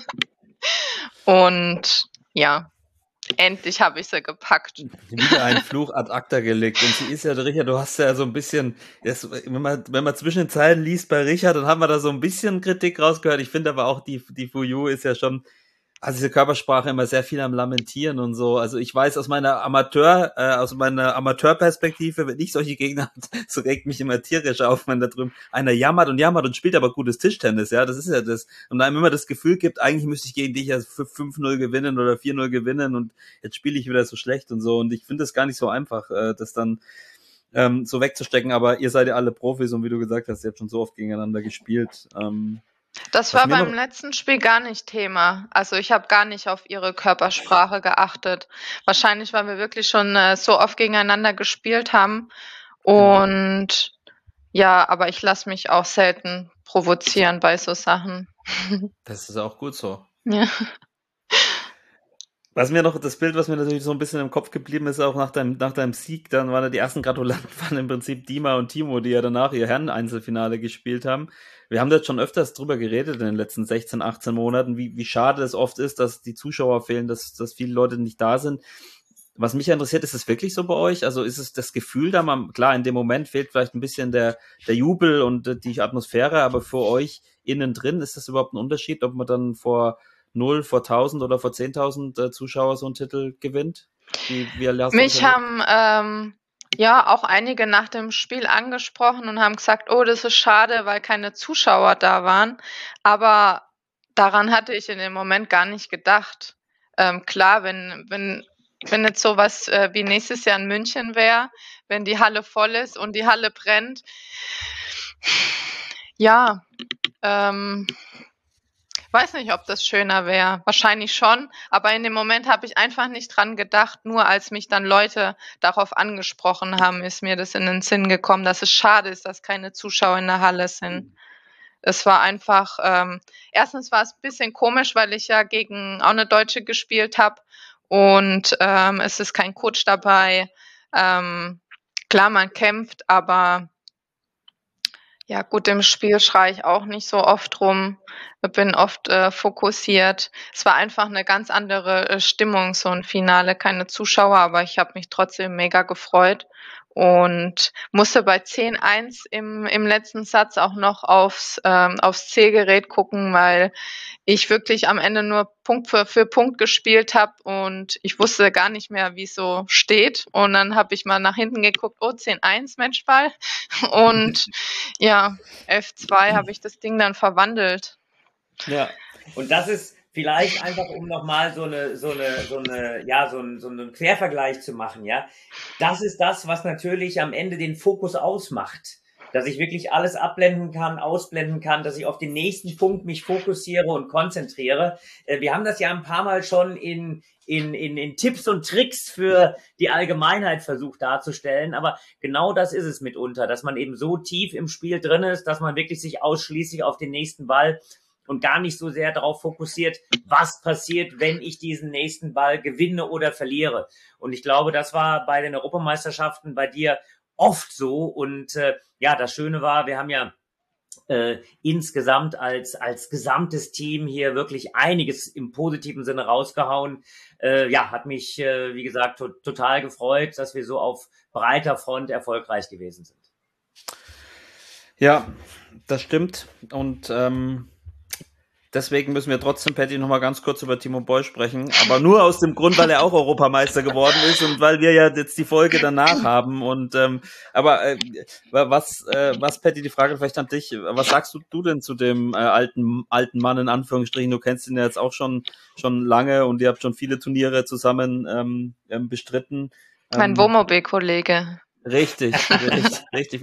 Und ja, endlich habe ich sie gepackt. Wieder ein Fluch ad acta gelegt. Und sie ist ja, Richard, du hast ja so ein bisschen, das, wenn man, wenn man zwischen den Zeilen liest bei Richard, dann haben wir da so ein bisschen Kritik rausgehört. Ich finde aber auch, die, die Fouilleux ist ja schon, also diese Körpersprache immer sehr viel am Lamentieren und so. Also ich weiß aus meiner Amateur, äh, aus meiner Amateurperspektive, wenn ich solche Gegner habe, so regt mich immer tierisch auf, wenn da drüben einer jammert und jammert und spielt aber gutes Tischtennis, ja, das ist ja das. Und einem immer das Gefühl gibt, eigentlich müsste ich gegen dich ja fünf null gewinnen oder vier null gewinnen und jetzt spiele ich wieder so schlecht und so. Und ich finde es gar nicht so einfach, äh, das dann ähm, so wegzustecken, aber ihr seid ja alle Profis und wie du gesagt hast, ihr habt schon so oft gegeneinander gespielt. Ähm, Das war beim letzten Spiel gar nicht Thema. Also ich habe gar nicht auf ihre Körpersprache geachtet. Wahrscheinlich, weil wir wirklich schon äh, so oft gegeneinander gespielt haben. Und ja, aber ich lasse mich auch selten provozieren bei so Sachen. Das ist auch gut so. Ja. Was mir noch, das Bild, was mir natürlich so ein bisschen im Kopf geblieben ist, auch nach deinem, nach deinem Sieg, dann waren ja die ersten Gratulanten, waren im Prinzip Dima und Timo, die ja danach ihr Herren-Einzelfinale gespielt haben. Wir haben da jetzt schon öfters drüber geredet in den letzten sechzehn, achtzehn Monaten, wie, wie schade es oft ist, dass die Zuschauer fehlen, dass, dass viele Leute nicht da sind. Was mich interessiert, ist es wirklich so bei euch? Also ist es das Gefühl da mal, klar, in dem Moment fehlt vielleicht ein bisschen der, der Jubel und die Atmosphäre, aber für euch innen drin, ist das überhaupt ein Unterschied, ob man dann vor null, vor tausend oder vor zehntausend äh, Zuschauer so einen Titel gewinnt? Wie, wie Mich haben ähm, ja auch einige nach dem Spiel angesprochen und haben gesagt, oh, das ist schade, weil keine Zuschauer da waren. Aber daran hatte ich in dem Moment gar nicht gedacht. Ähm, klar, wenn, wenn, wenn jetzt sowas äh, wie nächstes Jahr in München wäre, wenn die Halle voll ist und die Halle brennt, ja, ähm, weiß nicht, ob das schöner wäre. Wahrscheinlich schon, aber in dem Moment habe ich einfach nicht dran gedacht. Nur als mich dann Leute darauf angesprochen haben, ist mir das in den Sinn gekommen, dass es schade ist, dass keine Zuschauer in der Halle sind. Es war einfach, ähm, erstens war es ein bisschen komisch, weil ich ja gegen auch eine Deutsche gespielt habe und ähm, es ist kein Coach dabei. Ähm, klar, man kämpft, aber ja gut, im Spiel schreie ich auch nicht so oft rum, bin oft äh, fokussiert. Es war einfach eine ganz andere äh, Stimmung, so ein Finale, keine Zuschauer, aber ich habe mich trotzdem mega gefreut und musste bei zehn eins im, im letzten Satz auch noch aufs, ähm, aufs Zählgerät gucken, weil ich wirklich am Ende nur Punkt für, für Punkt gespielt habe und ich wusste gar nicht mehr, wie es so steht. Und dann habe ich mal nach hinten geguckt, oh, zehn eins, Matchball. Und ja, elf zwei habe ich das Ding dann verwandelt. Ja, und das ist vielleicht einfach, um nochmal so eine, so eine, so eine, ja, so einen, so einen Quervergleich zu machen, ja. Das ist das, was natürlich am Ende den Fokus ausmacht. dass ich wirklich alles abblenden kann, ausblenden kann, dass ich auf den nächsten Punkt mich fokussiere und konzentriere. Äh, wir haben das ja ein paar Mal schon in, in, in, in Tipps und Tricks für die Allgemeinheit versucht darzustellen, aber genau das ist es mitunter, dass man eben so tief im Spiel drin ist, dass man wirklich sich ausschließlich auf den nächsten Ball und gar nicht so sehr darauf fokussiert, was passiert, wenn ich diesen nächsten Ball gewinne oder verliere. Und ich glaube, das war bei den Europameisterschaften bei dir oft so. Und äh, ja, das Schöne war, wir haben ja äh, insgesamt als als gesamtes Team hier wirklich einiges im positiven Sinne rausgehauen. Äh, ja, hat mich, äh, wie gesagt, to- total gefreut, dass wir so auf breiter Front erfolgreich gewesen sind. Ja, das stimmt. Und ähm, deswegen müssen wir trotzdem, Patty, noch mal ganz kurz über Timo Boll sprechen. Aber nur aus dem Grund, weil er auch Europameister geworden ist und weil wir ja jetzt die Folge danach haben. Und ähm, aber äh, was, äh, was, Patty, die Frage vielleicht an dich. Was sagst du, du denn zu dem äh, alten alten Mann in Anführungsstrichen? Du kennst ihn ja jetzt auch schon schon lange und ihr habt schon viele Turniere zusammen ähm, ähm, bestritten. Mein Ähm, Wohnmobil-Kollege. Richtig, richtig, richtig.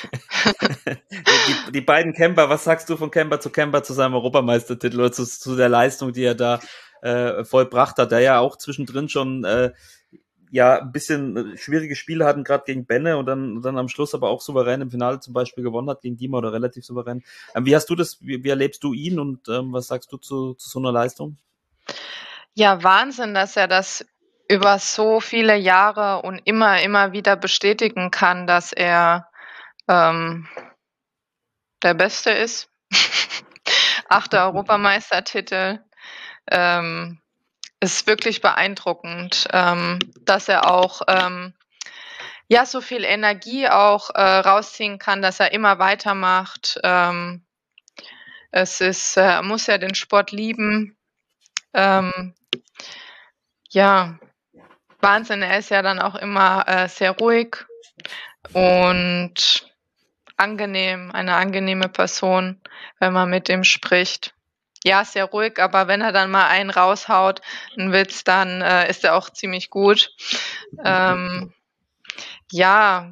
Die, die beiden Camper, was sagst du von Camper zu Camper zu seinem Europameistertitel oder zu, zu der Leistung, die er da äh, vollbracht hat, der ja auch zwischendrin schon äh, ja ein bisschen schwierige Spiele hatten, gerade gegen Benne und dann, dann am Schluss aber auch souverän im Finale zum Beispiel gewonnen hat gegen Dima oder relativ souverän. Ähm, wie hast du das, wie, wie erlebst du ihn und ähm, was sagst du zu, zu so einer Leistung? Ja, Wahnsinn, dass er das über so viele Jahre und immer, immer wieder bestätigen kann, dass er ähm, der Beste ist. Achter Europameistertitel. Ähm, ist wirklich beeindruckend, ähm, dass er auch ähm, ja so viel Energie auch äh, rausziehen kann, dass er immer weitermacht. Ähm, es ist, er muss ja den Sport lieben. Ähm, ja, Wahnsinn, er ist ja dann auch immer äh, sehr ruhig und angenehm, eine angenehme Person, wenn man mit ihm spricht. Ja, sehr ruhig, aber wenn er dann mal einen raushaut, einen Witz, dann äh, ist er auch ziemlich gut. Ähm, ja,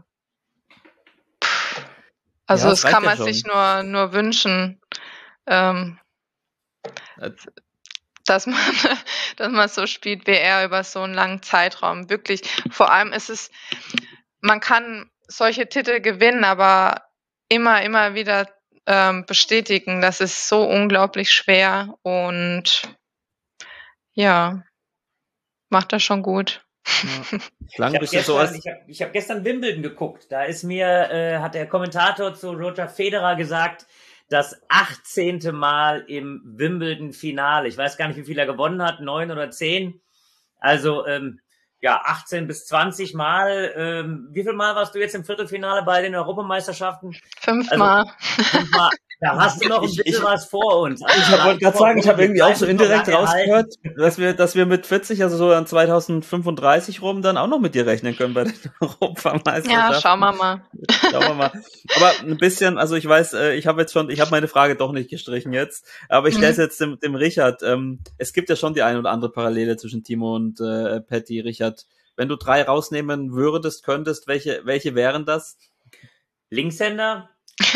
also Ja, das es reicht kann ja man schon. sich nur, nur wünschen, ähm, Äh, dass man, dass man so spielt wie er über so einen langen Zeitraum. Wirklich, vor allem ist es, man kann solche Titel gewinnen, aber immer, immer wieder ähm, bestätigen, das ist so unglaublich schwer und ja, macht das schon gut. Ja. Klang Ich ein habe bisschen so gestern, als ich hab, ich hab gestern Wimbledon geguckt. Da ist mir, äh, hat der Kommentator zu Roger Federer gesagt, das achtzehnte Mal im Wimbledon-Finale. Ich weiß gar nicht, wie viel er gewonnen hat, neun oder zehn. Also ähm, ja, achtzehn bis zwanzig Mal. Ähm, wie viel Mal warst du jetzt im Viertelfinale bei den Europameisterschaften? Fünfmal. Also fünfmal. Da hast du noch ein Ich- bisschen ich- was vor uns. Also Ich wollte gerade sagen, ich habe irgendwie auch so indirekt rausgehört, dass wir, dass wir mit vierzig, also so an zweitausendfünfunddreißig rum, dann auch noch mit dir rechnen können bei den Europameisterschaften. Ja, schauen wir mal. Schauen wir mal. Aber ein bisschen, also ich weiß, äh, ich habe jetzt schon, ich habe meine Frage doch nicht gestrichen jetzt, aber ich stelle es jetzt dem, dem Richard. Ähm, es gibt ja schon die eine oder andere Parallele zwischen Timo und äh, Patty. Richard, wenn du drei rausnehmen würdest, könntest, welche, welche wären das? Linkshänder,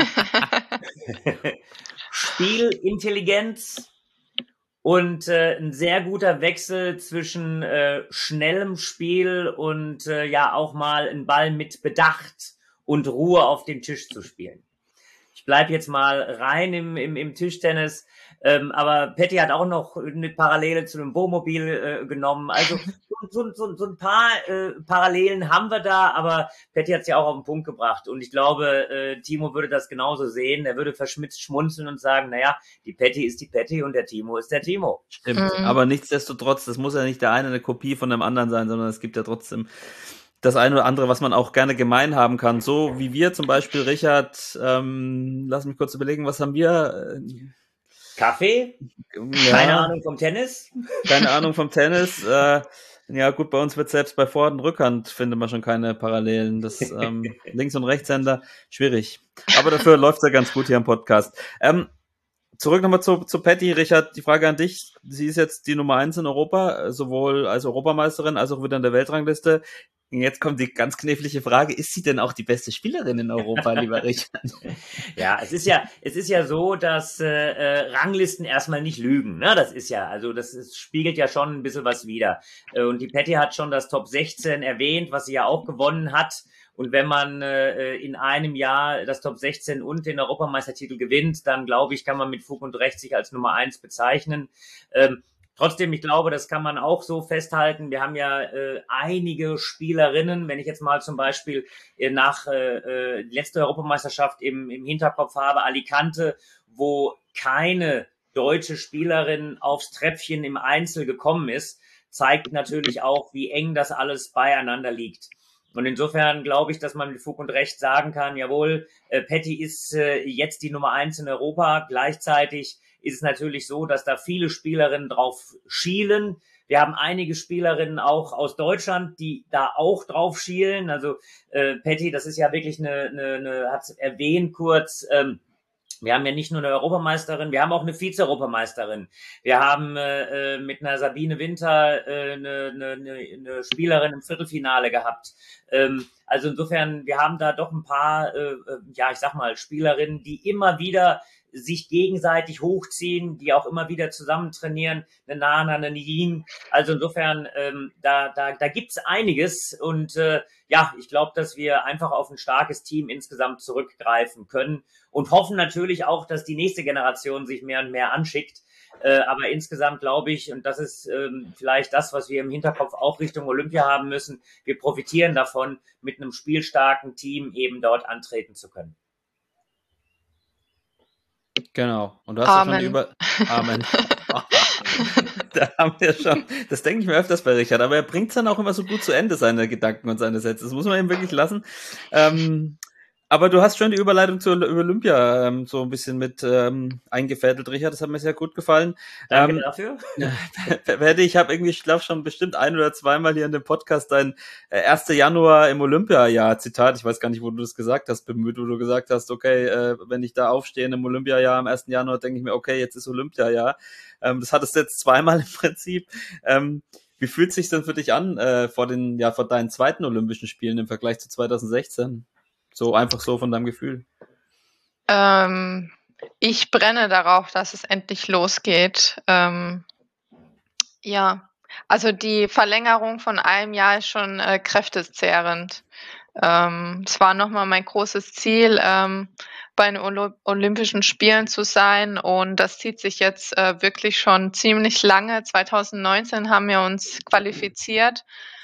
Spielintelligenz und äh, ein sehr guter Wechsel zwischen äh, schnellem Spiel und äh, ja auch mal einen Ball mit Bedacht und Ruhe auf den Tisch zu spielen. Ich bleib jetzt mal rein im, im, im Tischtennis, ähm, aber Patty hat auch noch eine Parallele zu dem Wohnmobil äh, genommen. Also so, so, so ein paar äh, Parallelen haben wir da, aber Patty hat es ja auch auf den Punkt gebracht. Und ich glaube, äh, Timo würde das genauso sehen. Er würde verschmitzt schmunzeln und sagen, naja, die Patty ist die Patty und der Timo ist der Timo. Stimmt, Mhm. aber nichtsdestotrotz, das muss ja nicht der eine eine Kopie von dem anderen sein, sondern es gibt ja trotzdem das eine oder andere, was man auch gerne gemein haben kann. So wie wir zum Beispiel, Richard, ähm, lass mich kurz überlegen, was haben wir? Äh, Kaffee? ja, Keine Ahnung vom Tennis? keine Ahnung vom Tennis. Äh, ja gut, bei uns wird selbst bei Vor- und Rückhand findet man schon keine Parallelen. Das ähm, Links- und Rechtshänder, schwierig. Aber dafür läuft's ja ganz gut hier im Podcast. Ähm, Zurück nochmal zu, zu Patty. Richard, die Frage an dich. Sie ist jetzt die Nummer eins in Europa, sowohl als Europameisterin als auch wieder in der Weltrangliste. Jetzt kommt die ganz knifflige Frage, ist sie denn auch die beste Spielerin in Europa, lieber Richard? Ja, es ist ja, es ist ja so, dass äh, Ranglisten erstmal nicht lügen, ne? Das ist ja, also das ist, spiegelt ja schon ein bisschen was wider. Äh, und die Patty hat schon das Top sechzehn erwähnt, was sie ja auch gewonnen hat. Und wenn man äh, in einem Jahr das Top sechzehn und den Europameistertitel gewinnt, dann glaube ich, kann man mit Fug und Recht sich als Nummer eins bezeichnen. Ähm, Trotzdem, ich glaube, das kann man auch so festhalten. Wir haben ja äh, einige Spielerinnen, wenn ich jetzt mal zum Beispiel äh, nach äh, letzter Europameisterschaft im, im Hinterkopf habe, Alicante, wo keine deutsche Spielerin aufs Treppchen im Einzel gekommen ist, zeigt natürlich auch, wie eng das alles beieinander liegt. Und insofern glaube ich, dass man mit Fug und Recht sagen kann, jawohl, äh, Patty ist äh, jetzt die Nummer eins in Europa. Gleichzeitig ist es natürlich so, dass da viele Spielerinnen drauf schielen. Wir haben einige Spielerinnen auch aus Deutschland, die da auch drauf schielen. Also äh, Patty, das ist ja wirklich eine, eine, eine hat erwähnt kurz, ähm, wir haben ja nicht nur eine Europameisterin, wir haben auch eine Vize-Europameisterin. Wir haben äh, mit einer Sabine Winter äh, eine, eine, eine Spielerin im Viertelfinale gehabt. Ähm, also insofern, wir haben da doch ein paar, äh, ja, ich sag mal, Spielerinnen, die immer wieder sich gegenseitig hochziehen, die auch immer wieder zusammen trainieren, eine Nana, eine Yin. Also insofern, ähm, da, da, da gibt's einiges und äh, ja, ich glaube, dass wir einfach auf ein starkes Team insgesamt zurückgreifen können und hoffen natürlich auch, dass die nächste Generation sich mehr und mehr anschickt. Äh, aber insgesamt glaube ich, und das ist ähm, vielleicht das, was wir im Hinterkopf auch Richtung Olympia haben müssen, wir profitieren davon, mit einem spielstarken Team eben dort antreten zu können. Genau. Und du hast Amen. ja schon über... Amen. Da haben wir schon... Das denke ich mir öfters bei Richard, aber er bringt es dann auch immer so gut zu Ende, seine Gedanken und seine Sätze. Das muss man ihm wirklich lassen. Ähm, aber du hast schon die Überleitung zur Olympia ähm, so ein bisschen mit ähm, eingefädelt, Richard. Das hat mir sehr gut gefallen. Danke ähm, dafür. Werde ich habe irgendwie, ich glaube schon bestimmt ein oder zweimal hier in dem Podcast dein äh, erster Januar im Olympiajahr Zitat, ich weiß gar nicht, wo du das gesagt hast, bemüht, wo du gesagt hast, okay, äh, wenn ich da aufstehe im Olympiajahr am ersten Januar, denke ich mir, okay, jetzt ist Olympiajahr. Ähm, das hattest du jetzt zweimal im Prinzip. Ähm, wie fühlt es sich denn für dich an äh, vor den, ja, vor deinen zweiten Olympischen Spielen im Vergleich zu zwanzig sechzehn? So einfach so von deinem Gefühl. Ähm, ich brenne darauf, dass es endlich losgeht. Ähm, ja, also die Verlängerung von einem Jahr ist schon äh, kräftezehrend. Ähm, es war nochmal mein großes Ziel, ähm, bei den Olo- Olympischen Spielen zu sein und das zieht sich jetzt äh, wirklich schon ziemlich lange. zwanzig neunzehn haben wir uns qualifiziert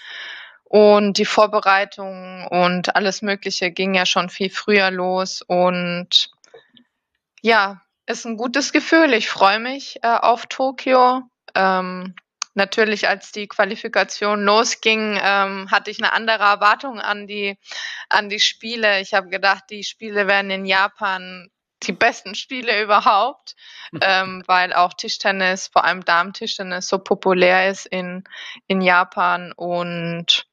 und die Vorbereitung und alles Mögliche ging ja schon viel früher los und ja, ist ein gutes Gefühl. Ich freue mich äh, auf Tokio. Ähm, natürlich, als die Qualifikation losging, ähm, hatte ich eine andere Erwartung an die an die Spiele. Ich habe gedacht, die Spiele werden in Japan die besten Spiele überhaupt, ähm, weil auch Tischtennis, vor allem Damen-Tischtennis, so populär ist in in Japan und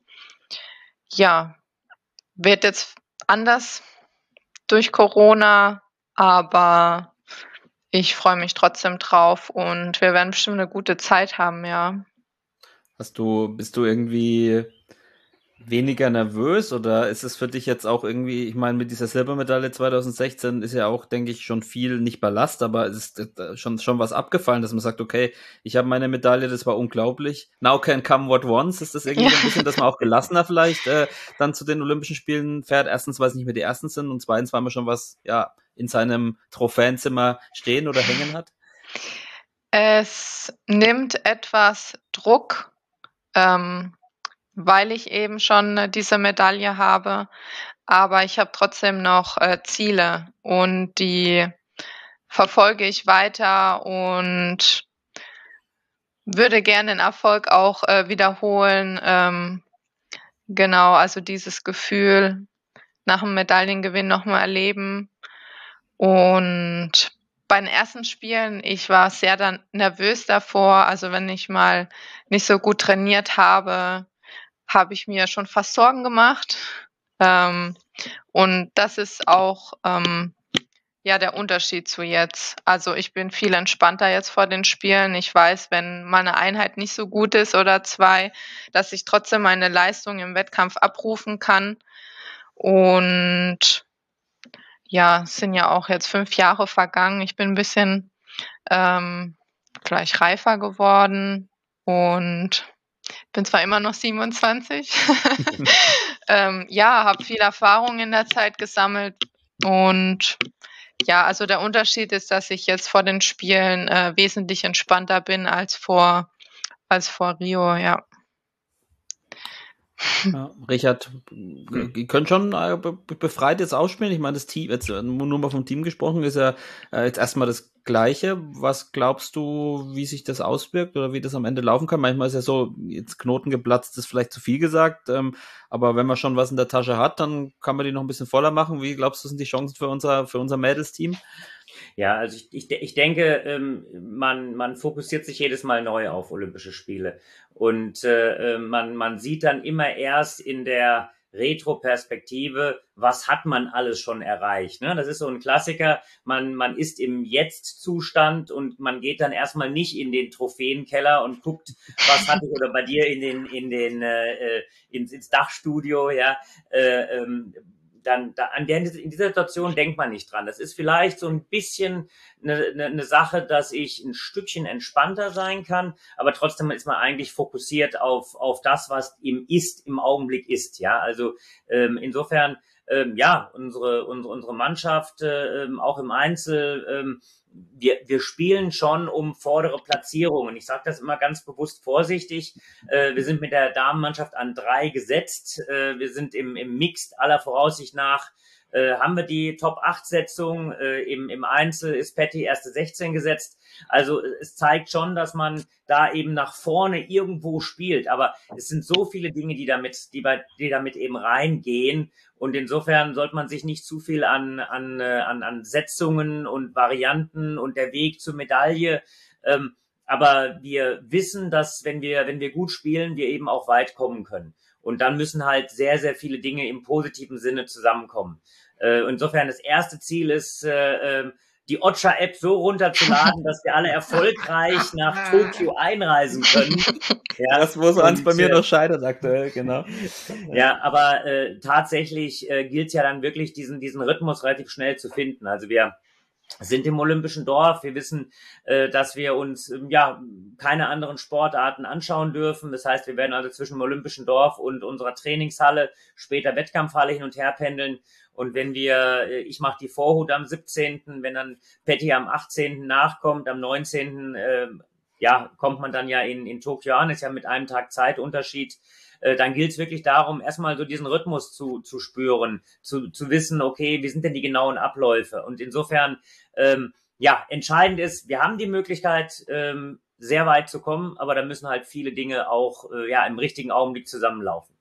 ja, wird jetzt anders durch Corona, aber ich freue mich trotzdem drauf und wir werden bestimmt eine gute Zeit haben, ja. Hast du, bist du irgendwie weniger nervös oder ist es für dich jetzt auch irgendwie, ich meine, mit dieser Silbermedaille zwanzig sechzehn ist ja auch, denke ich, schon viel, nicht Ballast, aber es ist schon, schon was abgefallen, dass man sagt, okay, ich habe meine Medaille, das war unglaublich. Now can come what wants. Ist das irgendwie Ja. so ein bisschen, dass man auch gelassener vielleicht äh, dann zu den Olympischen Spielen fährt? Erstens, weil es nicht mehr die ersten sind und zweitens, weil man schon was, ja, in seinem Trophäenzimmer stehen oder hängen hat? Es nimmt etwas Druck, ähm, weil ich eben schon äh, diese Medaille habe, aber ich habe trotzdem noch äh, Ziele und die verfolge ich weiter und würde gerne den Erfolg auch äh, wiederholen. Ähm, genau, also dieses Gefühl nach dem Medaillengewinn nochmal erleben. Und bei den ersten Spielen, ich war sehr dann nervös davor. Also wenn ich mal nicht so gut trainiert habe, habe ich mir schon fast Sorgen gemacht. Ähm, und das ist auch ähm, ja der Unterschied zu jetzt. Also ich bin viel entspannter jetzt vor den Spielen. Ich weiß, wenn meine Einheit nicht so gut ist oder zwei, dass ich trotzdem meine Leistung im Wettkampf abrufen kann. Und ja, es sind ja auch jetzt fünf Jahre vergangen. Ich bin ein bisschen ähm, gleich reifer geworden und bin zwar immer noch siebenundzwanzig, ähm, ja, habe viel Erfahrung in der Zeit gesammelt und ja, also der Unterschied ist, dass ich jetzt vor den Spielen äh, wesentlich entspannter bin als vor als vor Rio, ja. Ja, Richard, ihr könnt schon äh, be befreit jetzt ausspielen. Ich meine, das Team, jetzt äh, nur mal vom Team gesprochen, ist ja äh, jetzt erstmal das Gleiche. Was glaubst du, wie sich das auswirkt oder wie das am Ende laufen kann? Manchmal ist ja so, jetzt Knoten geplatzt, ist vielleicht zu viel gesagt, ähm, aber wenn man schon was in der Tasche hat, dann kann man die noch ein bisschen voller machen. Wie glaubst du, sind die Chancen für unser, für unser Mädels-Team? Ja, also ich, ich, ich denke, ähm, man, man fokussiert sich jedes Mal neu auf Olympische Spiele und äh, man, man sieht dann immer erst in der Retro-Perspektive, was hat man alles schon erreicht. Ne? Das ist so ein Klassiker, man, man ist im Jetzt-Zustand und man geht dann erstmal nicht in den Trophäenkeller und guckt, was hatte ich oder bei dir in den, in den, äh, ins, ins Dachstudio, ja, äh, ähm, dann da, an der, in dieser Situation denkt man nicht dran. Das ist vielleicht so ein bisschen eine, eine, eine Sache, dass ich ein Stückchen entspannter sein kann, aber trotzdem ist man eigentlich fokussiert auf auf das, was im Ist, im Augenblick ist. Ja, also ähm, insofern ähm, ja, unsere unsere unsere Mannschaft äh, auch im Einzel, ähm, wir wir spielen schon um vordere Platzierungen. Ich sage das immer ganz bewusst vorsichtig. Äh, wir sind mit der Damenmannschaft an drei gesetzt. Äh, wir sind im im Mixed aller Voraussicht nach äh, haben wir die Top acht Setzung. Äh, im im Einzel ist Patty erste sechzehn gesetzt. Also es zeigt schon, dass man da eben nach vorne irgendwo spielt. Aber es sind so viele Dinge, die damit, die bei, die damit eben reingehen. Und insofern sollte man sich nicht zu viel an, an, an, an Setzungen und Varianten und der Weg zur Medaille. Ähm, aber wir wissen, dass wenn wir, wenn wir gut spielen, wir eben auch weit kommen können. Und dann müssen halt sehr, sehr viele Dinge im positiven Sinne zusammenkommen. Äh, insofern das erste Ziel ist, äh, die Ocha-App so runterzuladen, dass wir alle erfolgreich nach Tokio einreisen können. Ja, das, wo so eins bei mir noch scheitert aktuell, genau. Ja, aber äh, tatsächlich äh, gilt es ja dann wirklich, diesen, diesen Rhythmus relativ schnell zu finden. Also wir sind im Olympischen Dorf. Wir wissen, äh, dass wir uns äh, ja keine anderen Sportarten anschauen dürfen. Das heißt, wir werden also zwischen dem Olympischen Dorf und unserer Trainingshalle, später Wettkampfhalle hin und her pendeln. Und wenn wir, ich mache die Vorhut am siebzehnten, wenn dann Patty am achtzehnten nachkommt, am neunzehnten Äh, ja, kommt man dann ja in, in Tokio an, ist ja mit einem Tag Zeitunterschied. Äh, dann gilt es wirklich darum, erstmal so diesen Rhythmus zu, zu spüren, zu, zu wissen, okay, wie sind denn die genauen Abläufe? Und insofern, ähm, ja, entscheidend ist, wir haben die Möglichkeit, ähm, sehr weit zu kommen, aber da müssen halt viele Dinge auch äh, ja im richtigen Augenblick zusammenlaufen.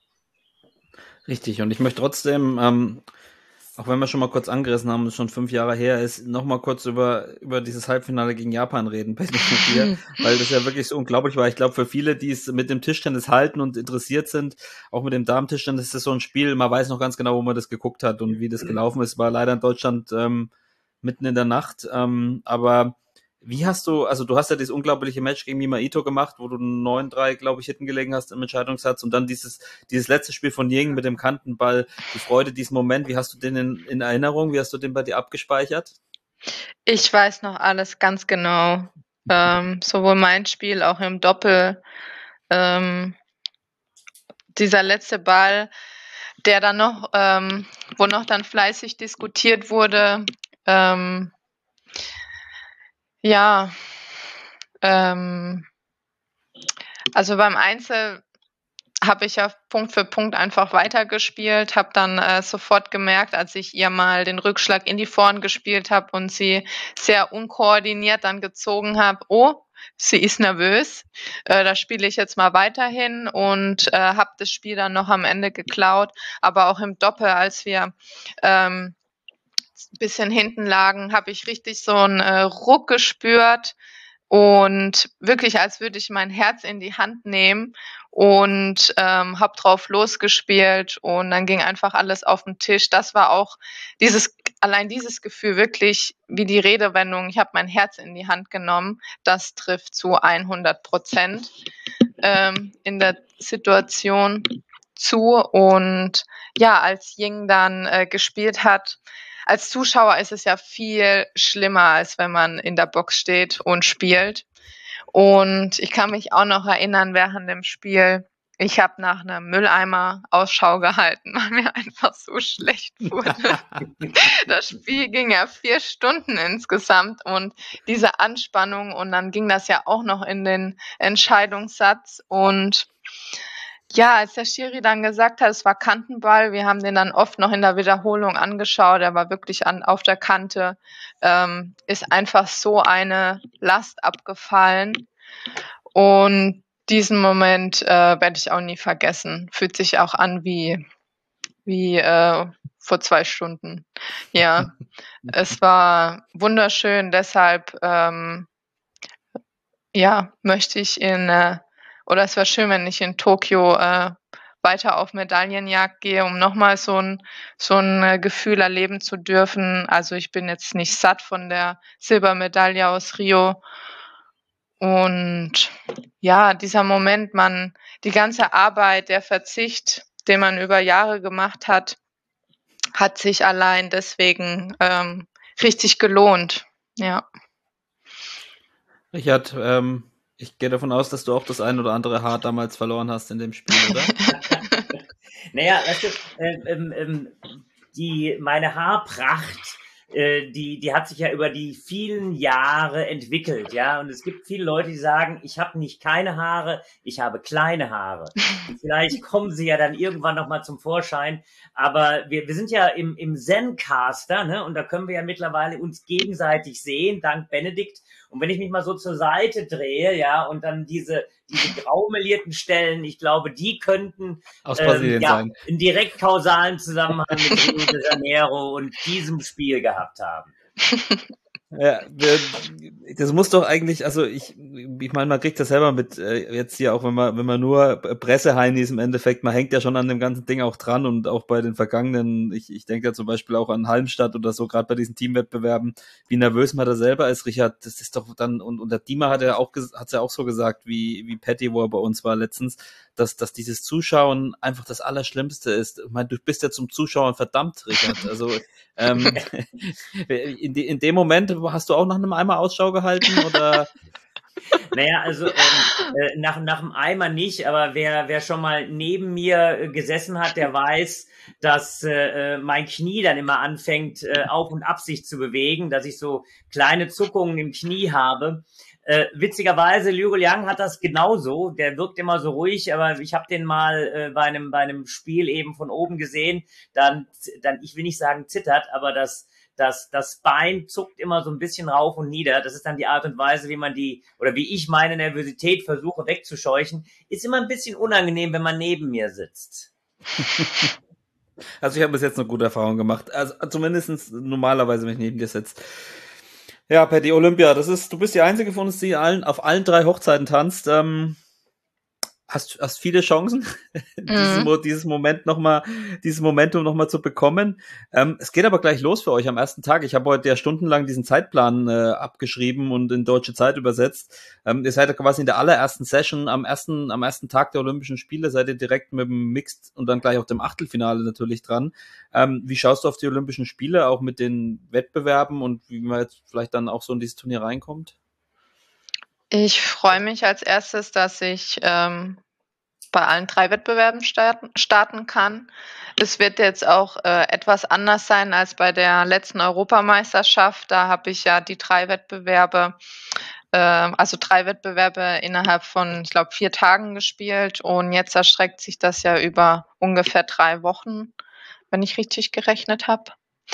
Richtig, und ich möchte trotzdem, ähm, auch wenn wir schon mal kurz angerissen haben, es schon fünf Jahre her ist, noch mal kurz über über dieses Halbfinale gegen Japan reden, Patty, mit dir, weil das ja wirklich so unglaublich war. Ich glaube, für viele, die es mit dem Tischtennis halten und interessiert sind, auch mit dem Damentischtennis, ist das so ein Spiel, man weiß noch ganz genau, wo man das geguckt hat und wie das gelaufen ist. War leider in Deutschland ähm, mitten in der Nacht, ähm, aber wie hast du, also du hast ja dieses unglaubliche Match gegen Mima Ito gemacht, wo du neun drei, glaube ich, hinten gelegen hast im Entscheidungssatz und dann dieses dieses letzte Spiel von Ying mit dem Kantenball, die Freude, diesen Moment, wie hast du den in, in Erinnerung, wie hast du den bei dir abgespeichert? Ich weiß noch alles ganz genau, ähm, sowohl mein Spiel, auch im Doppel, ähm, dieser letzte Ball, der dann noch, ähm, wo noch dann fleißig diskutiert wurde, ähm, ja, ähm, also beim Einzel habe ich ja Punkt für Punkt einfach weitergespielt, habe dann äh, sofort gemerkt, als ich ihr mal den Rückschlag in die Vorhand gespielt habe und sie sehr unkoordiniert dann gezogen habe, oh, sie ist nervös, äh, da spiele ich jetzt mal weiterhin und äh, habe das Spiel dann noch am Ende geklaut, aber auch im Doppel, als wir ähm, ein bisschen hinten lagen, habe ich richtig so einen äh, Ruck gespürt und wirklich, als würde ich mein Herz in die Hand nehmen und ähm, habe drauf losgespielt und dann ging einfach alles auf den Tisch. Das war auch dieses, allein dieses Gefühl, wirklich wie die Redewendung, ich habe mein Herz in die Hand genommen, das trifft zu hundert Prozent ähm, in der Situation zu. Und ja, als Ying dann äh, gespielt hat, als Zuschauer ist es ja viel schlimmer, als wenn man in der Box steht und spielt. Und ich kann mich auch noch erinnern, während dem Spiel, ich habe nach einem Mülleimer Ausschau gehalten, weil mir einfach so schlecht wurde. Das Spiel ging ja vier Stunden insgesamt und diese Anspannung und dann ging das ja auch noch in den Entscheidungssatz und ja, als der Schiri dann gesagt hat, es war Kantenball, wir haben den dann oft noch in der Wiederholung angeschaut, er war wirklich an, auf der Kante, ähm, ist einfach so eine Last abgefallen und diesen Moment äh, werde ich auch nie vergessen. Fühlt sich auch an wie, wie äh, vor zwei Stunden. Ja, es war wunderschön, deshalb ähm, ja, möchte ich in äh, oder es wäre schön, wenn ich in Tokio äh, weiter auf Medaillenjagd gehe, um nochmal so ein, so ein äh, Gefühl erleben zu dürfen. Also ich bin jetzt nicht satt von der Silbermedaille aus Rio. Und ja, dieser Moment, man, die ganze Arbeit, der Verzicht, den man über Jahre gemacht hat, hat sich allein deswegen ähm, richtig gelohnt. Ja. Richard, ähm, ich gehe davon aus, dass du auch das ein oder andere Haar damals verloren hast in dem Spiel, oder? Naja, weißt du, ähm, ähm, ähm, die, meine Haarpracht, äh, die, die hat sich ja über die vielen Jahre entwickelt, ja. Und es gibt viele Leute, die sagen, ich habe nicht keine Haare, ich habe kleine Haare. Und vielleicht kommen sie ja dann irgendwann nochmal zum Vorschein. Aber wir, wir sind ja im, im Zencaster, ne? Und da können wir ja mittlerweile uns gegenseitig sehen, dank Benedikt. Und wenn ich mich mal so zur Seite drehe, ja, und dann diese, diese graumelierten Stellen, ich glaube, die könnten Aus Brasilien ähm, ja, sein. einen direkt kausalen Zusammenhang mit Rio de Janeiro und diesem Spiel gehabt haben. Ja, wir, das muss doch eigentlich, also ich, ich meine, man kriegt das selber mit, äh, jetzt hier auch, wenn man, wenn man nur Presseheinis im Endeffekt, man hängt ja schon an dem ganzen Ding auch dran und auch bei den vergangenen, ich, ich denke ja zum Beispiel auch an Halmstadt oder so, gerade bei diesen Teamwettbewerben, wie nervös man da selber ist, Richard, das ist doch dann, und, und der Dima hat ja auch, hat's ja auch so gesagt, wie, wie Patty, wo er bei uns war letztens, dass, dass dieses Zuschauen einfach das Allerschlimmste ist. Ich meine, du bist ja zum Zuschauen verdammt, Richard, also, ähm, in, de, in dem Moment hast du auch nach einem Eimer Ausschau gehalten oder? Naja, also ähm, äh, nach, nach dem Eimer nicht, aber wer, wer schon mal neben mir äh, gesessen hat, der weiß, dass äh, mein Knie dann immer anfängt, äh, auf und ab sich zu bewegen, dass ich so kleine Zuckungen im Knie habe. Äh, witzigerweise, Liu Liang hat das genauso. Der wirkt immer so ruhig, aber ich habe den mal äh, bei einem bei einem Spiel eben von oben gesehen. Dann, dann ich will nicht sagen zittert, aber das das das Bein zuckt immer so ein bisschen rauf und nieder. Das ist dann die Art und Weise, wie man die oder wie ich meine Nervosität versuche wegzuscheuchen. Ist immer ein bisschen unangenehm, wenn man neben mir sitzt. Also ich habe bis jetzt eine gute Erfahrung gemacht. Also zumindest normalerweise, wenn ich neben dir sitze. Ja, Patty, Olympia, das ist, du bist die Einzige von uns, die allen, auf allen drei Hochzeiten tanzt. Ähm, hast, hast viele Chancen, Mhm. dieses, dieses Moment noch mal, dieses Momentum nochmal zu bekommen. Ähm, es geht aber gleich los für euch am ersten Tag. Ich habe heute ja stundenlang diesen Zeitplan äh, abgeschrieben und in deutsche Zeit übersetzt. Ähm, ihr seid ja quasi in der allerersten Session am ersten, am ersten Tag der Olympischen Spiele, seid ihr direkt mit dem Mixed und dann gleich auch dem Achtelfinale natürlich dran. Ähm, wie schaust du auf die Olympischen Spiele, auch mit den Wettbewerben und wie man jetzt vielleicht dann auch so in dieses Turnier reinkommt? Ich freue mich als erstes, dass ich ähm, bei allen drei Wettbewerben starten, starten kann. Es wird jetzt auch äh, etwas anders sein als bei der letzten Europameisterschaft. Da habe ich ja die drei Wettbewerbe, äh, also drei Wettbewerbe innerhalb von, ich glaube, vier Tagen gespielt. Und jetzt erstreckt sich das ja über ungefähr drei Wochen, wenn ich richtig gerechnet habe.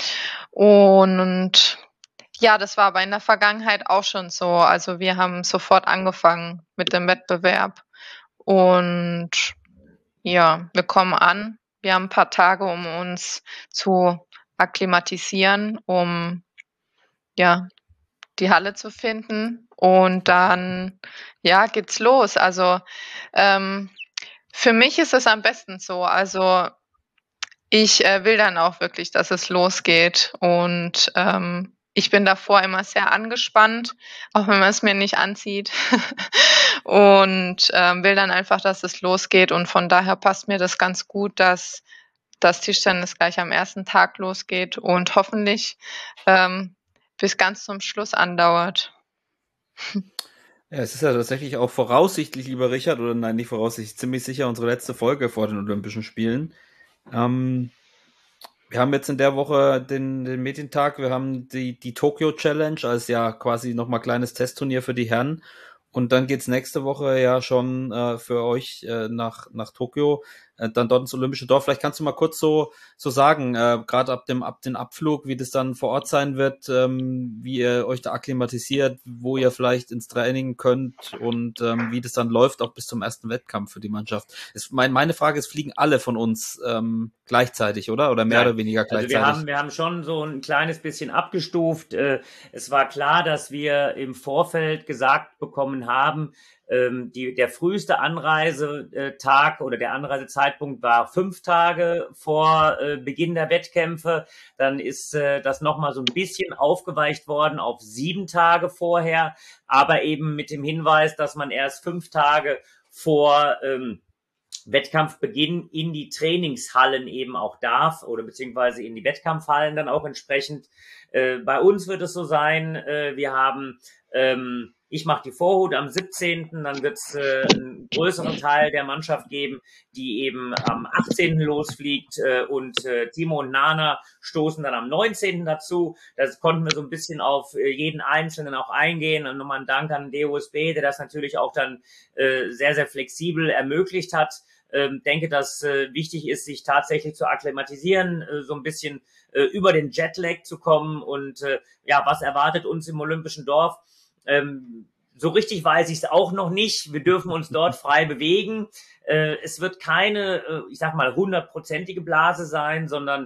Und ja, das war aber in der Vergangenheit auch schon so. Also wir haben sofort angefangen mit dem Wettbewerb. Und ja, wir kommen an. Wir haben ein paar Tage, um uns zu akklimatisieren, um ja die Halle zu finden. Und dann, ja, geht's los. Also ähm, für mich ist es am besten so. Also ich äh, will dann auch wirklich, dass es losgeht. Und ähm, ich bin davor immer sehr angespannt, auch wenn man es mir nicht ansieht. und ähm, will dann einfach, dass es losgeht. Und von daher passt mir das ganz gut, dass das Tischtennis gleich am ersten Tag losgeht und hoffentlich ähm, bis ganz zum Schluss andauert. Ja, es ist ja tatsächlich auch voraussichtlich, lieber Richard, oder nein, nicht voraussichtlich, ziemlich sicher unsere letzte Folge vor den Olympischen Spielen. Ähm, wir haben jetzt in der Woche den, den Medientag, wir haben die, die Tokyo Challenge als ja quasi nochmal kleines Testturnier für die Herren. Und dann geht's nächste Woche ja schon äh, für euch äh, nach nach Tokio, äh, dann dort ins Olympische Dorf. Vielleicht kannst du mal kurz so so sagen, äh, gerade ab dem ab dem Abflug, wie das dann vor Ort sein wird, ähm, wie ihr euch da akklimatisiert, wo ihr vielleicht ins Training könnt und ähm, wie das dann läuft, auch bis zum ersten Wettkampf für die Mannschaft. Es, mein, meine Frage ist, fliegen alle von uns ähm, gleichzeitig, oder? Oder mehr Nein. oder weniger gleichzeitig? Also wir haben, wir haben schon so ein kleines bisschen abgestuft. Äh, Es war klar, dass wir im Vorfeld gesagt bekommen haben, ähm, die, der früheste Anreisetag oder der Anreisezeitpunkt war fünf Tage vor äh, Beginn der Wettkämpfe. Dann ist äh, das nochmal so ein bisschen aufgeweicht worden auf sieben Tage vorher, aber eben mit dem Hinweis, dass man erst fünf Tage vor ähm, Wettkampfbeginn in die Trainingshallen eben auch darf oder beziehungsweise in die Wettkampfhallen dann auch entsprechend. Äh, bei uns wird es so sein, äh, wir haben, ähm, ich mache die Vorhut am siebzehnten Dann wird es äh, einen größeren Teil der Mannschaft geben, die eben am achtzehnten losfliegt äh, und äh, Timo und Nana stoßen dann am neunzehnten dazu. Das konnten wir so ein bisschen auf äh, jeden Einzelnen auch eingehen und nochmal ein Dank an D O S B, der das natürlich auch dann äh, sehr, sehr flexibel ermöglicht hat. Ähm, denke, dass äh, wichtig ist, sich tatsächlich zu akklimatisieren, äh, so ein bisschen äh, über den Jetlag zu kommen und äh, ja, was erwartet uns im Olympischen Dorf? Ähm, so richtig weiß ich es auch noch nicht. Wir dürfen uns dort frei bewegen. Äh, es wird keine, äh, ich sag mal, hundertprozentige Blase sein, sondern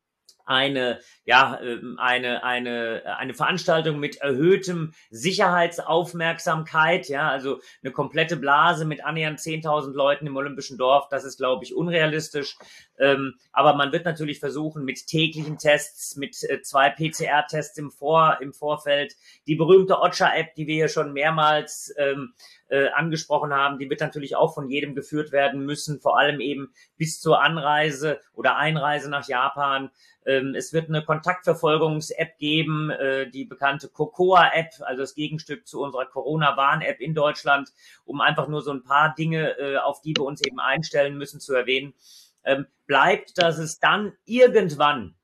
eine, ja, eine, eine, eine Veranstaltung mit erhöhtem Sicherheitsaufmerksamkeit, ja, also eine komplette Blase mit annähernd zehntausend Leuten im Olympischen Dorf, das ist, glaube ich, unrealistisch. Ähm, aber man wird natürlich versuchen, mit täglichen Tests, mit äh, zwei P C R-Tests im Vor, im Vorfeld, die berühmte Ocha-App, die wir hier schon mehrmals ähm, äh, angesprochen haben, die wird natürlich auch von jedem geführt werden müssen, vor allem eben bis zur Anreise oder Einreise nach Japan. Ähm, es wird eine Kontaktverfolgungs-App geben, äh, die bekannte Cocoa-App, also das Gegenstück zu unserer Corona-Warn-App in Deutschland, um einfach nur so ein paar Dinge, äh, auf die wir uns eben einstellen müssen, zu erwähnen. Ähm, bleibt, dass es dann irgendwann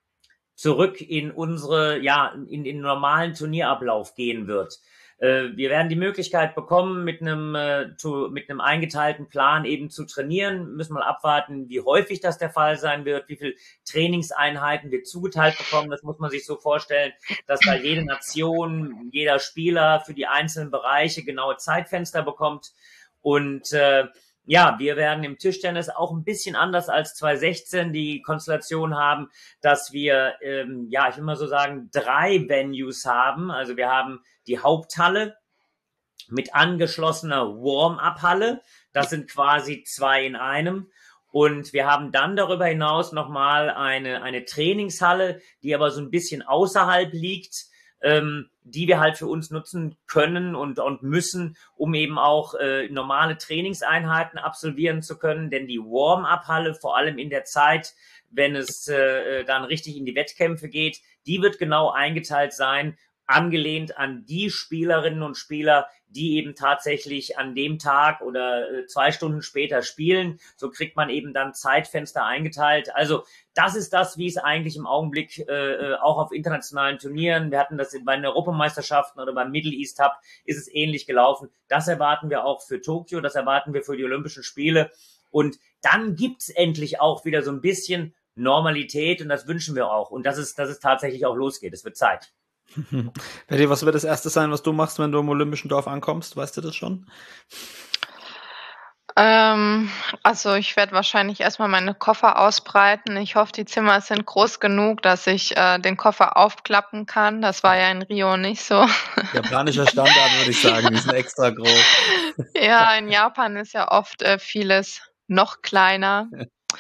zurück in unsere, ja, in den normalen Turnierablauf gehen wird. Äh, wir werden die Möglichkeit bekommen, mit einem, äh, zu, mit einem eingeteilten Plan eben zu trainieren. Müssen mal abwarten, wie häufig das der Fall sein wird, wie viel Trainingseinheiten wir zugeteilt bekommen. Das muss man sich so vorstellen, dass da jede Nation, jeder Spieler für die einzelnen Bereiche genaue Zeitfenster bekommt. Und äh, ja, wir werden im Tischtennis auch ein bisschen anders als zwanzig sechzehn die Konstellation haben, dass wir, ähm, ja, ich will mal so sagen, drei Venues haben. Also wir haben die Haupthalle mit angeschlossener Warm-up-Halle. Das sind quasi zwei in einem. Und wir haben dann darüber hinaus nochmal eine, eine Trainingshalle, die aber so ein bisschen außerhalb liegt, ähm, die wir halt für uns nutzen können und, und müssen, um eben auch äh, normale Trainingseinheiten absolvieren zu können. Denn die Warm-up-Halle, vor allem in der Zeit, wenn es äh, dann richtig in die Wettkämpfe geht, die wird genau eingeteilt sein, angelehnt an die Spielerinnen und Spieler, die eben tatsächlich an dem Tag oder äh, zwei Stunden später spielen. So kriegt man eben dann Zeitfenster eingeteilt. Also das ist das, wie es eigentlich im Augenblick äh, auch auf internationalen Turnieren, wir hatten das bei den Europameisterschaften oder beim Middle East Cup, ist es ähnlich gelaufen. Das erwarten wir auch für Tokio, das erwarten wir für die Olympischen Spiele. Und dann gibt's endlich auch wieder so ein bisschen Normalität und das wünschen wir auch. Und dass es, dass es tatsächlich auch losgeht. Es wird Zeit. Betty, was wird das Erste sein, was du machst, wenn du im Olympischen Dorf ankommst? Weißt du das schon? Ähm, also ich werde wahrscheinlich erstmal meine Koffer ausbreiten. Ich hoffe, die Zimmer sind groß genug, dass ich äh, den Koffer aufklappen kann. Das war ja in Rio nicht so. Japanischer Standard, würde ich sagen, die sind extra groß. Ja, in Japan ist ja oft äh, vieles noch kleiner.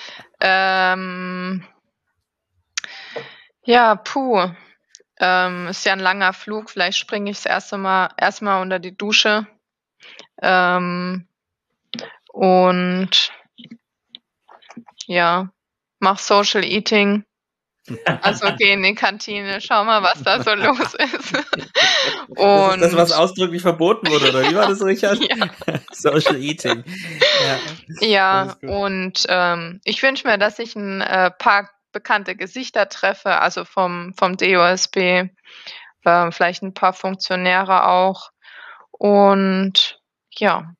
Ähm, ja, puh. Ähm, ist ja ein langer Flug. Vielleicht springe ich das erste Mal erstmal unter die Dusche. Ähm, und ja, mach Social Eating. Also geh in die Kantine, schau mal, was da so los ist. Das ist das, was Und ausdrücklich verboten wurde, oder wie war das, Richard? ja, Social Eating. Ja, das ja ist gut. und ähm, ich wünsche mir, dass ich ein äh, paar bekannte Gesichter treffe, also vom, vom D O S B, äh, vielleicht ein paar Funktionäre auch. Und ja,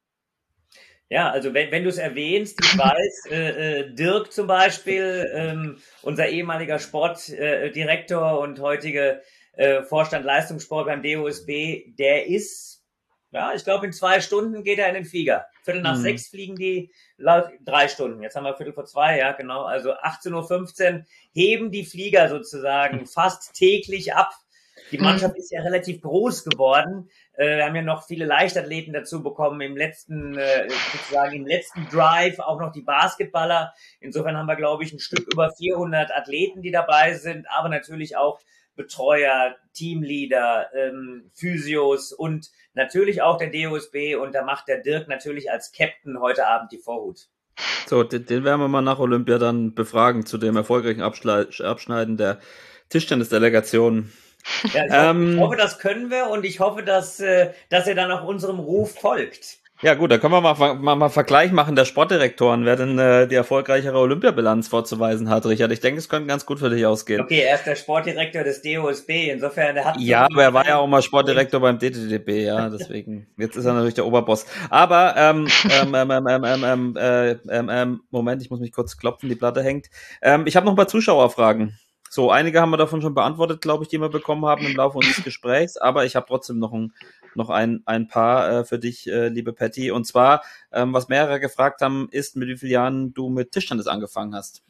Ja, also wenn, wenn du es erwähnst, ich weiß, äh, äh, Dirk zum Beispiel, ähm, unser ehemaliger Sportdirektor und heutige äh, Vorstand Leistungssport beim D O S B, der ist, ja, ich glaube in zwei Stunden geht er in den Flieger. Viertel nach Mhm. sechs fliegen die, laut drei Stunden. Jetzt haben wir Viertel vor zwei, ja genau. Also achtzehn Uhr fünfzehn heben die Flieger sozusagen fast täglich ab. Die Mannschaft ist ja relativ groß geworden. Äh, wir haben ja noch viele Leichtathleten dazu bekommen im letzten, äh, sozusagen im letzten Drive, auch noch die Basketballer. Insofern haben wir, glaube ich, ein Stück über vierhundert Athleten, die dabei sind, aber natürlich auch Betreuer, Teamleader, ähm, Physios und natürlich auch der D O S B. Und da macht der Dirk natürlich als Captain heute Abend die Vorhut. So, den, den werden wir mal nach Olympia dann befragen zu dem erfolgreichen Abschle- Abschneiden der Tischtennisdelegation. Ja, ich, Ähm, hoffe, ich hoffe, das können wir und ich hoffe, dass, äh, dass er dann auch unserem Ruf folgt. Ja gut, da können wir mal, ver- mal, mal Vergleich machen der Sportdirektoren, wer denn äh, die erfolgreichere Olympiabilanz vorzuweisen hat, Richard. Ich denke, es könnte ganz gut für dich ausgehen. Okay, er ist der Sportdirektor des D O S B, insofern er hat... Ja, aber er war ja auch mal Sportdirektor beim D T D B, ja, deswegen. Jetzt ist er natürlich der Oberboss. Aber, ähm, ähm, ähm, ähm, ähm, ähm, ähm, äh, ähm, ähm, Moment, ich muss mich kurz klopfen, die Platte hängt. Ähm, ich habe noch ein paar Zuschauerfragen. So, einige haben wir davon schon beantwortet, glaube ich, die wir bekommen haben im Laufe unseres Gesprächs, aber ich habe trotzdem noch ein, noch ein, ein paar äh, für dich, äh, liebe Patty. Und zwar, ähm, was mehrere gefragt haben, ist, mit wie vielen Jahren du mit Tischtennis angefangen hast.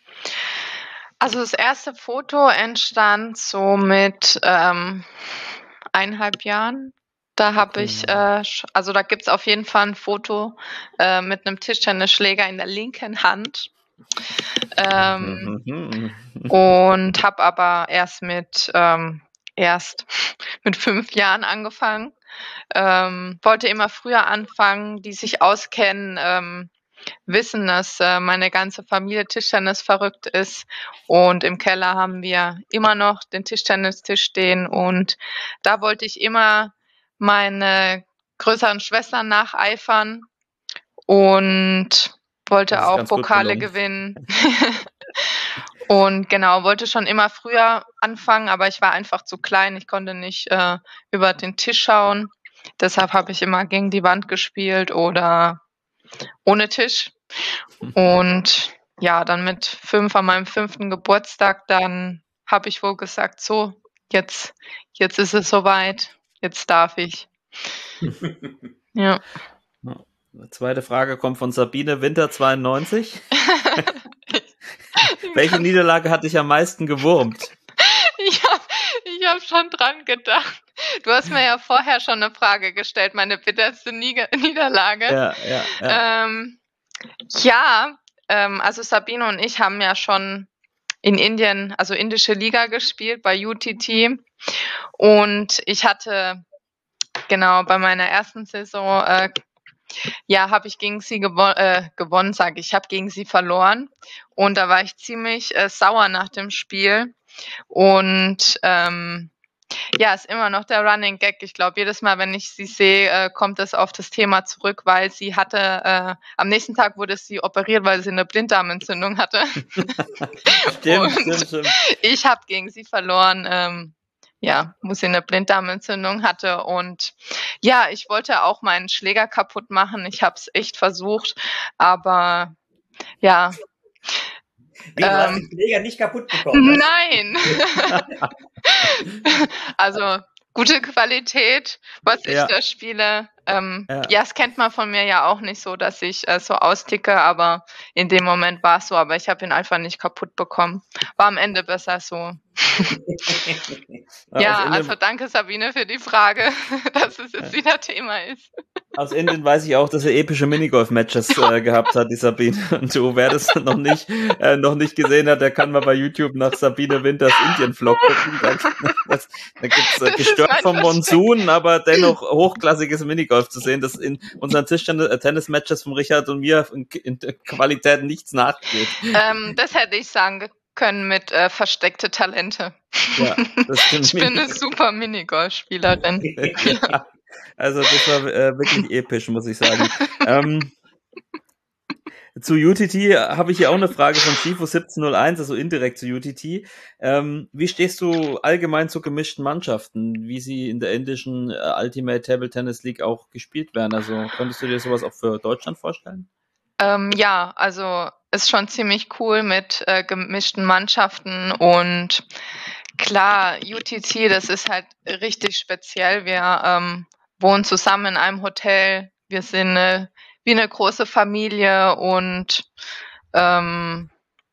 also das erste Foto entstand so mit ähm, eineinhalb Jahren. Da habe ich, äh, sch- also da gibt's auf jeden Fall ein Foto äh, mit einem Tischtennisschläger in der linken Hand. Ähm, Mhm. und habe aber erst mit ähm, erst mit fünf Jahren angefangen. Ähm, wollte immer früher anfangen, die sich auskennen, ähm, wissen, dass äh, meine ganze Familie Tischtennis verrückt ist und im Keller haben wir immer noch den Tischtennistisch stehen und da wollte ich immer meine größeren Schwestern nacheifern und Das wollte ist auch ganz gut Pokale gelungen. gewinnen. Und genau, wollte schon immer früher anfangen, aber ich war einfach zu klein. Ich konnte nicht äh, über den Tisch schauen. Deshalb habe ich immer gegen die Wand gespielt oder ohne Tisch. Und ja, dann mit fünf an meinem fünften Geburtstag, dann habe ich wohl gesagt, so, jetzt, jetzt ist es soweit, jetzt darf ich. Ja. Zweite Frage kommt von Sabine Winter zweiundneunzig. Welche Niederlage hat dich am meisten gewurmt? Ich habe ich hab schon dran gedacht. Du hast mir ja vorher schon eine Frage gestellt, meine bitterste Niege- Niederlage. Ja, ja, ja. Ähm, ja, ähm, also Sabine und ich haben ja schon in Indien, also indische Liga gespielt bei U T T. Und ich hatte genau bei meiner ersten Saison, äh, ja, habe ich gegen sie gewo äh, gewonnen, sage ich. Ich habe gegen sie verloren. Und da war ich ziemlich äh, sauer nach dem Spiel. Und ähm, ja, ist immer noch der Running Gag. Ich glaube, jedes Mal, wenn ich sie sehe, äh, kommt es auf das Thema zurück, weil sie hatte, äh, am nächsten Tag wurde sie operiert, weil sie eine Blinddarmentzündung hatte. Stimmt, Und stimmt, stimmt. ich habe gegen sie verloren, ähm, ja, wo sie eine Blinddarmentzündung hatte. Und ja, ich wollte auch meinen Schläger kaputt machen. Ich habe es echt versucht, aber ja. Wie, du hast Ähm, den Schläger nicht kaputt bekommen? nein. Also gute Qualität, was ich Ja. da spiele. Ähm, Ja. ja, es kennt man von mir ja auch nicht so, dass ich äh, so austicke, aber in dem Moment war es so, aber ich habe ihn einfach nicht kaputt bekommen. War am Ende besser so. Aus Ja, Indien, also danke Sabine für die Frage, dass es jetzt wieder Thema ist. aus Indien weiß ich auch, dass er epische Minigolf-Matches äh, gehabt hat, die Sabine. Und so, wer das noch nicht, äh, noch nicht gesehen hat, der kann mal bei YouTube nach Sabine Winters Indien-Vlog gucken. Da, das, da gibt's äh, Das ist gestört mein vom Versteck. Monsun, aber dennoch hochklassiges Minigolf zu sehen, das in unseren Tischtennis-Matches von Richard und mir in, in der Qualität nichts nachgeht. Ähm, das hätte ich sagen können mit äh, versteckte Talente. Ja, das stimmt. Ich bin eine super Minigolfspielerin. Ja, also das war äh, wirklich episch, muss ich sagen. ähm, zu U T T habe ich hier auch eine Frage von Schifo siebzehn null eins, also indirekt zu U T T. Ähm, wie stehst du allgemein zu gemischten Mannschaften, wie sie in der indischen äh, Ultimate Table Tennis League auch gespielt werden? Also könntest du dir sowas auch für Deutschland vorstellen? Ähm, ja, also ist schon ziemlich cool mit äh, gemischten Mannschaften und klar, U T T, das ist halt richtig speziell. Wir ähm, wohnen zusammen in einem Hotel, wir sind äh, wie eine große Familie und ähm,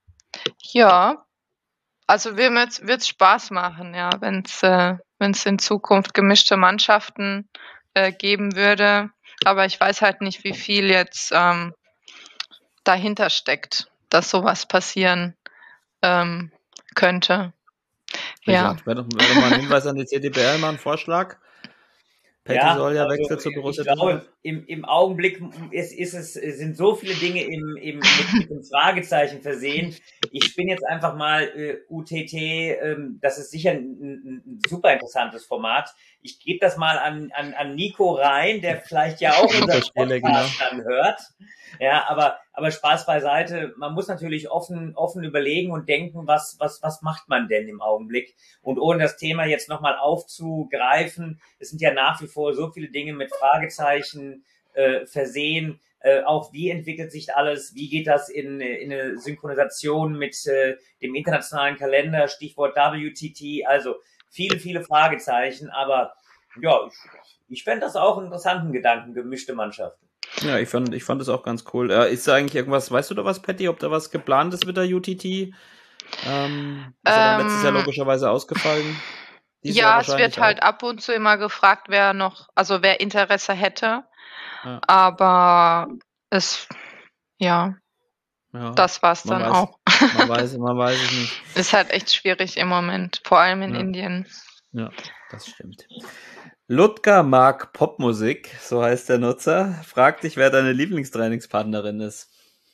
ja, also wird es Spaß machen, ja, wenn es äh, wenn's in Zukunft gemischte Mannschaften äh, geben würde. Aber ich weiß halt nicht, wie viel jetzt ähm, dahinter steckt, dass sowas passieren ähm, könnte. Ja. Richard, wäre doch, wär doch mal ein Hinweis an die C D B L, mal ein Vorschlag. Patty Ja, soll ja also wechseln zu Borussia ich glaube, Dortmund. im, im Augenblick ist, ist es, sind so viele Dinge im, im, mit, mit dem Fragezeichen versehen. Ich spinne jetzt einfach mal äh, U T T, ähm, das ist sicher ein, ein, ein super interessantes Format. Ich gebe das mal an, an, an Nico rein, der vielleicht ja auch unseren Spiele, Podcast genau. dann hört. Ja, aber, aber Spaß beiseite. Man muss natürlich offen, offen überlegen und denken, was, was, was macht man denn im Augenblick? Und ohne das Thema jetzt nochmal aufzugreifen, es sind ja nach wie vor so viele Dinge mit Fragezeichen äh, versehen. Äh, auch wie entwickelt sich alles? Wie geht das in, in eine Synchronisation mit äh, dem internationalen Kalender? Stichwort W T T. Also viele, viele Fragezeichen. Aber ja, ich, ich fände das auch einen interessanten Gedanken, gemischte Mannschaften. Ja, ich fand, ich fand das auch ganz cool. Äh, ist da eigentlich irgendwas, weißt du da was, Patty, ob da was geplant ist mit der U T T? Ähm, ist ja dann letztes Jahr Ähm, logischerweise ausgefallen. Dieses Jahr ja, es wahrscheinlich wird halt auch. ab und zu immer gefragt, wer noch, also wer Interesse hätte. Ja. Aber es, ja, Ja, das war's man dann weiß, auch. man weiß, man weiß es nicht. Ist halt echt schwierig im Moment, vor allem in Ja. Indien. Ja, das stimmt. Ludger mag Popmusik, so heißt der Nutzer. Fragt dich, wer deine Lieblingstrainingspartnerin ist.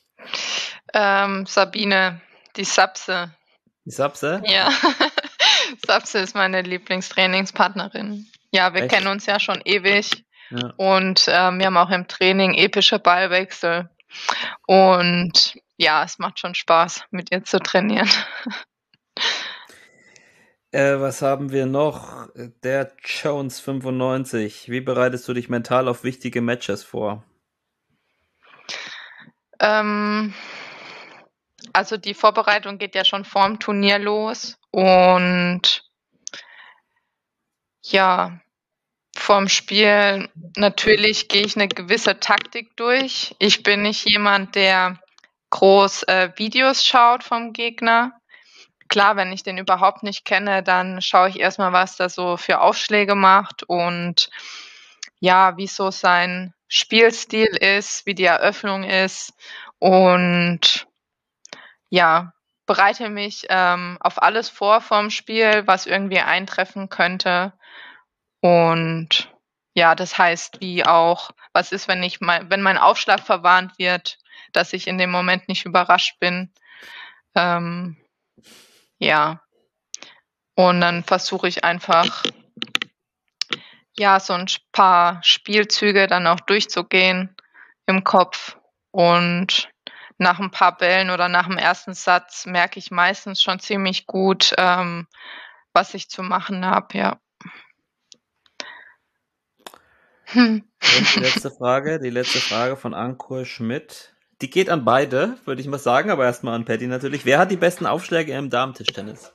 Ähm, Sabine, die Sapse. Die Sapse? Ja, Sapse ist meine Lieblingstrainingspartnerin. Ja, wir Echt? kennen uns ja schon ewig Ja. und ähm, wir haben auch im Training epische Ballwechsel. Und ja, es macht schon Spaß, mit ihr zu trainieren. Äh, was haben wir noch? Der Jones fünfundneunzig. Wie bereitest du dich mental auf wichtige Matches vor? Ähm, also die Vorbereitung geht ja schon vorm Turnier los und ja, vorm Spiel natürlich gehe ich eine gewisse Taktik durch. Ich bin nicht jemand, der groß äh, Videos schaut vom Gegner. Klar, wenn ich den überhaupt nicht kenne, dann schaue ich erstmal, was der so für Aufschläge macht und ja, wie so sein Spielstil ist, wie die Eröffnung ist und ja, bereite mich ähm, auf alles vor vorm Spiel, was irgendwie eintreffen könnte. Und ja, das heißt, wie auch, was ist, wenn ich mein, wenn mein Aufschlag verwarnt wird, dass ich in dem Moment nicht überrascht bin. Ähm, ja. Und dann versuche ich einfach, ja, so ein paar Spielzüge dann auch durchzugehen im Kopf. Und nach ein paar Bällen oder nach dem ersten Satz merke ich meistens schon ziemlich gut, ähm, was ich zu machen habe, ja. Hm. Und die letzte Frage, die letzte Frage von Ankur Schmidt. Die geht an beide, würde ich mal sagen, aber erstmal an Patty natürlich. Wer hat die besten Aufschläge im Damentischtennis?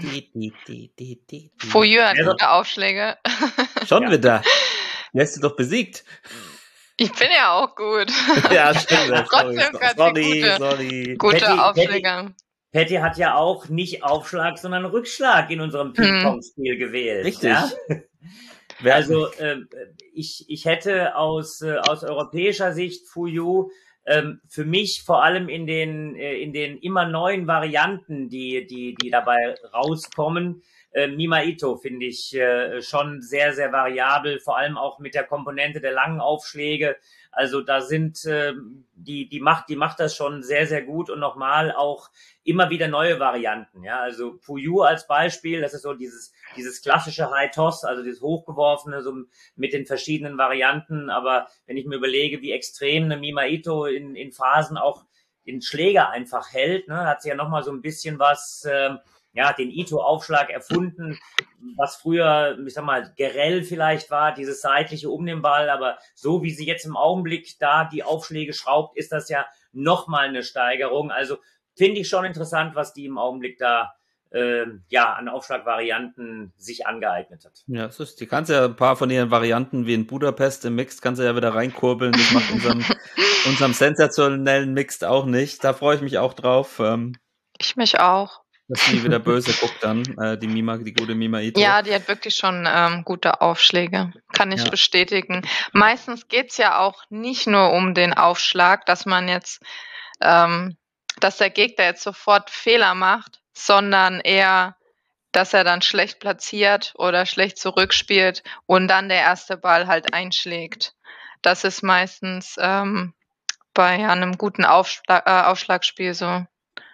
Die, die, die, die, die, die. Fouilleux hat Also- gute Aufschläge. Schon Ja. wieder. Die hast du doch besiegt. Ich bin ja auch gut. Ja, stimmt. Sorry, Trotzdem ganz sorry, gute, sorry. gute Patty- Aufschläge. Patty hat ja auch nicht Aufschlag, sondern Rückschlag in unserem Ping-Pong-Spiel gewählt. Richtig. Ja? Wer- Also ähm, ich, ich hätte aus, äh, aus europäischer Sicht Fouilleux ähm, für mich vor allem in den, äh, in den immer neuen Varianten, die, die, die dabei rauskommen, äh, Mima Ito finde ich äh, schon sehr, sehr variabel, vor allem auch mit der Komponente der langen Aufschläge. Also da sind äh, die, die macht, die macht das schon sehr, sehr gut und nochmal auch immer wieder neue Varianten. Ja, also Fouilleux als Beispiel, das ist so dieses, dieses klassische High Toss, also dieses hochgeworfene, so mit den verschiedenen Varianten. Aber wenn ich mir überlege, wie extrem eine Mima Ito in, in Phasen auch den Schläger einfach hält, ne, hat sie ja nochmal so ein bisschen was, ähm, ja, den Ito-Aufschlag erfunden, was früher, ich sag mal, Gerell vielleicht war, dieses seitliche um den Ball, aber so wie sie jetzt im Augenblick da die Aufschläge schraubt, ist das ja nochmal eine Steigerung. Also finde ich schon interessant, was die im Augenblick da ähm, ja an Aufschlagvarianten sich angeeignet hat. Ja, das ist, die kannst ja ein paar von ihren Varianten wie in Budapest im Mixed kannst du ja wieder reinkurbeln. Das macht unserem, unserem sensationellen Mixed auch nicht. Da freue ich mich auch drauf, ähm, Ich mich auch. dass die wieder böse guckt dann, äh, die Mima, die gute Mima Ito. Ja, die hat wirklich schon ähm, gute Aufschläge. Kann ich Ja. bestätigen. Meistens geht's ja auch nicht nur um den Aufschlag, dass man jetzt, ähm, dass der Gegner jetzt sofort Fehler macht, sondern eher, dass er dann schlecht platziert oder schlecht zurückspielt und dann der erste Ball halt einschlägt. Das ist meistens ähm, bei einem guten Aufschlag, äh, Aufschlagspiel so.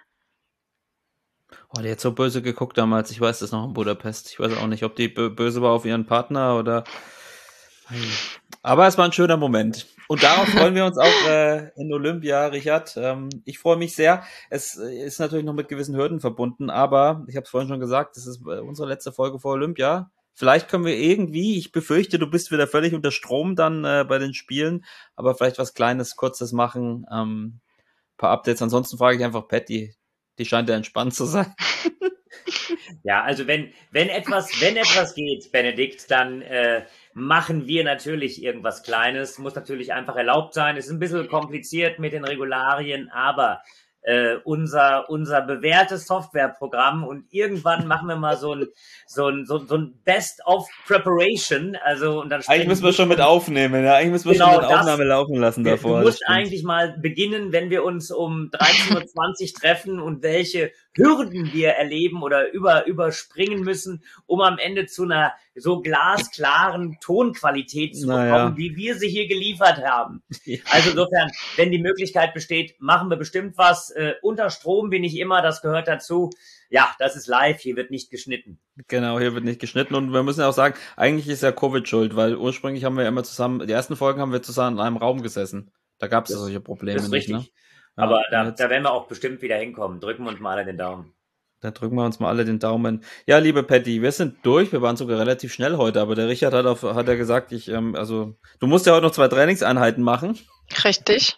Oh, die hat so böse geguckt damals. Ich weiß das noch in Budapest. Ich weiß auch nicht, ob die bö- böse war auf ihren Partner oder. Aber es war ein schöner Moment. Und darauf freuen wir uns auch äh, in Olympia, Richard. Ähm, ich freue mich sehr. Es ist natürlich noch mit gewissen Hürden verbunden, aber ich habe es vorhin schon gesagt, das ist äh, unsere letzte Folge vor Olympia. Vielleicht können wir irgendwie, ich befürchte, du bist wieder völlig unter Strom dann äh, bei den Spielen, aber vielleicht was Kleines, Kurzes machen, ähm, paar Updates. Ansonsten frage ich einfach Patty. Die scheint ja entspannt zu sein. Ja, also wenn, wenn etwas, wenn etwas geht, Benedikt, dann äh, machen wir natürlich irgendwas Kleines. Muss natürlich einfach erlaubt sein. Ist ein bisschen kompliziert mit den Regularien, aber äh, unser, unser bewährtes Softwareprogramm und irgendwann machen wir mal so ein, so ein, so, so ein Best of Preparation. Also, und dann Eigentlich müssen wir schon mit aufnehmen, ja. Eigentlich müssen wir Genau schon mit das. Aufnahme laufen lassen Du davor. musst das stimmt. eigentlich mal beginnen, wenn wir uns um dreizehn Uhr zwanzig treffen und welche Hürden wir erleben oder über, überspringen müssen, um am Ende zu einer so glasklaren Tonqualität zu bekommen, Naja. wie wir sie hier geliefert haben. Ja. Also insofern, wenn die Möglichkeit besteht, machen wir bestimmt was. Äh, unter Strom bin ich immer, das gehört dazu. Ja, das ist live, hier wird nicht geschnitten. Genau, hier wird nicht geschnitten und wir müssen ja auch sagen, eigentlich ist ja Covid schuld, weil ursprünglich haben wir ja immer zusammen, die ersten Folgen haben wir zusammen in einem Raum gesessen. Da gab es ja solche Probleme Das ist nicht, richtig. ne? Ja, Aber und da, jetzt- da werden wir auch bestimmt wieder hinkommen. Drücken wir uns mal alle den Daumen. Da drücken wir uns mal alle den Daumen. Ja, liebe Patty, wir sind durch. Wir waren sogar relativ schnell heute, aber der Richard hat auf, hat ja gesagt, ich, ähm, also, du musst ja heute noch zwei Trainingseinheiten machen. Richtig.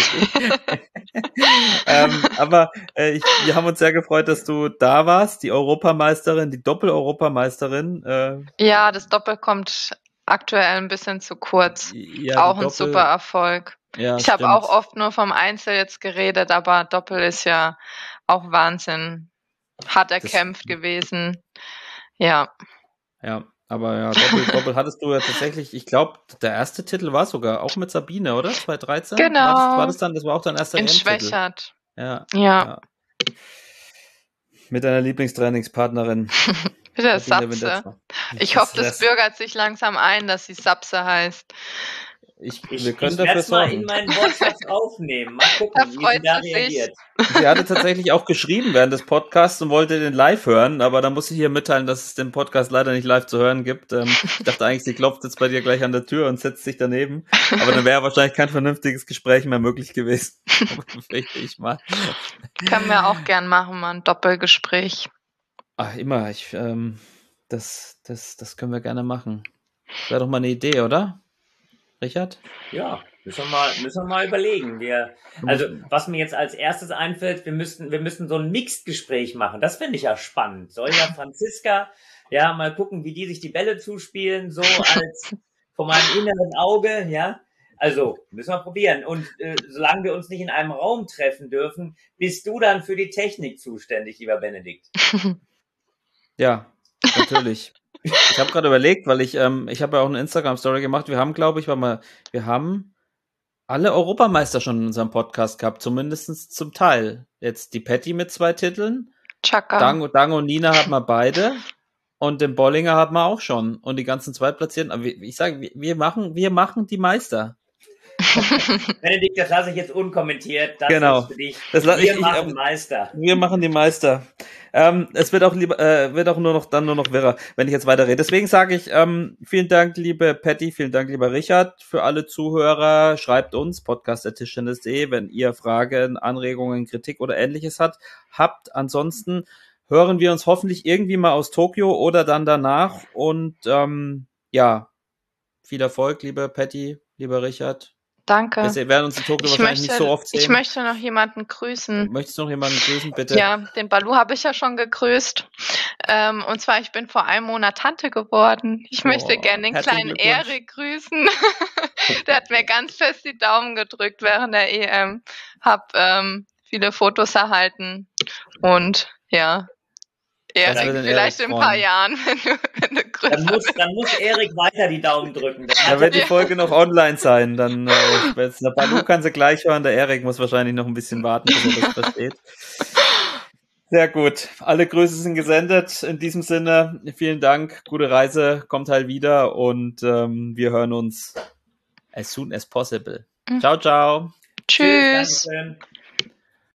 ähm, aber äh, ich, wir haben uns sehr gefreut, dass du da warst. Die Europameisterin, die Doppel-Europameisterin. Äh, Ja, das Doppel kommt aktuell ein bisschen zu kurz. ja, Auch die ein Doppel- super Erfolg. Ja, Ich habe stimmt. auch oft nur vom Einzel jetzt geredet, aber Doppel ist ja auch Wahnsinn. Hart erkämpft gewesen. Ja. Ja, aber ja, Doppel, Doppel hattest du ja tatsächlich, ich glaube, der erste Titel war sogar auch mit Sabine, oder? zwanzig dreizehn? Genau. War das, war das dann, das war auch dein erster In E M-Titel. Schwächert. Ja, Ja. ja. Mit deiner Lieblingstrainingspartnerin. Wieder Sabine Sapse. Windetzer. Ich hoffe, das bürgert sich langsam ein, dass sie Sapse heißt. Ich, Ich, wir können ich dafür werde es mal in sorgen. meinen Wortschatz aufnehmen. Mal Da gucken, wie freut sie da sie sich. reagiert. Sie hatte tatsächlich auch geschrieben während des Podcasts und wollte den live hören, aber da muss ich hier mitteilen, dass es den Podcast leider nicht live zu hören gibt. Ähm, ich dachte eigentlich, sie klopft jetzt bei dir gleich an der Tür und setzt sich daneben, aber dann wäre wahrscheinlich kein vernünftiges Gespräch mehr möglich gewesen. Befürchte ich mal. Können wir auch gern machen, mal ein Doppelgespräch. Ach, immer. Ich, ähm, das, das, das können wir gerne machen. Das wäre doch mal eine Idee, oder? Richard? Ja, Müssen wir mal, müssen wir mal überlegen. Wir, also, was mir jetzt als erstes einfällt, wir müssten, wir müssten so ein Mixed-Gespräch machen. Das finde ich ja spannend. Soll ja Franziska, ja, mal gucken, wie die sich die Bälle zuspielen, so als von meinem inneren Auge, ja. Also, müssen wir probieren. Und äh, solange wir uns nicht in einem Raum treffen dürfen, bist du dann für die Technik zuständig, lieber Benedikt. Ja, natürlich. Ich habe gerade überlegt, weil ich, ähm, ich habe ja auch eine Instagram-Story gemacht. Wir haben, glaube ich, warte mal, wir haben alle Europameister schon in unserem Podcast gehabt, zumindest zum Teil. Jetzt die Patty mit zwei Titeln. Chaka. Dang, Dang und Nina hat man beide. Und den Bollinger hat man auch schon. Und die ganzen Zweitplatzierten. Aber ich sage, wir machen, wir machen die Meister. Benedikt, das lasse ich jetzt unkommentiert. Das Genau. ist für dich. Das la- wir ich- ich, machen ähm, Meister. Wir machen die Meister. Ähm, es wird auch lieber, äh, wird auch nur noch dann nur noch wirrer, wenn ich jetzt weiter rede. Deswegen sage ich ähm, vielen Dank, liebe Patty, vielen Dank, lieber Richard, für alle Zuhörer. Schreibt uns podcast at tischtennis punkt de, wenn ihr Fragen, Anregungen, Kritik oder Ähnliches hat, habt. Ansonsten hören wir uns hoffentlich irgendwie mal aus Tokio oder dann danach. Und ähm, ja, viel Erfolg, liebe Patty, lieber Richard. Danke. Wir werden uns in Tokio Ich wahrscheinlich möchte, nicht so oft sehen. ich möchte noch jemanden grüßen. Möchtest du noch jemanden grüßen, bitte? Ja, den Balu habe ich ja schon gegrüßt. Ähm, und zwar, ich bin vor einem Monat Tante geworden. Ich Oh, möchte gerne den herzlichen kleinen Glückwunsch. Erik grüßen. Der hat mir ganz fest die Daumen gedrückt während der E M. Hab ähm, viele Fotos erhalten. Und ja, Das Erik, wird den vielleicht Erik in ein paar freuen. Jahren, wenn du, wenn du größer Dann muss, bist. dann muss Erik weiter die Daumen drücken. Das Da hat wird die Ja. Folge noch online sein. Dann, äh, jetzt- der Balu kann sie gleich hören, der Erik muss wahrscheinlich noch ein bisschen warten, bis er das versteht. Sehr gut. Alle Grüße sind gesendet. In diesem Sinne, vielen Dank, gute Reise, kommt halt wieder und ähm, wir hören uns as soon as possible. Mhm. Ciao, ciao. Tschüss. Dankeschön.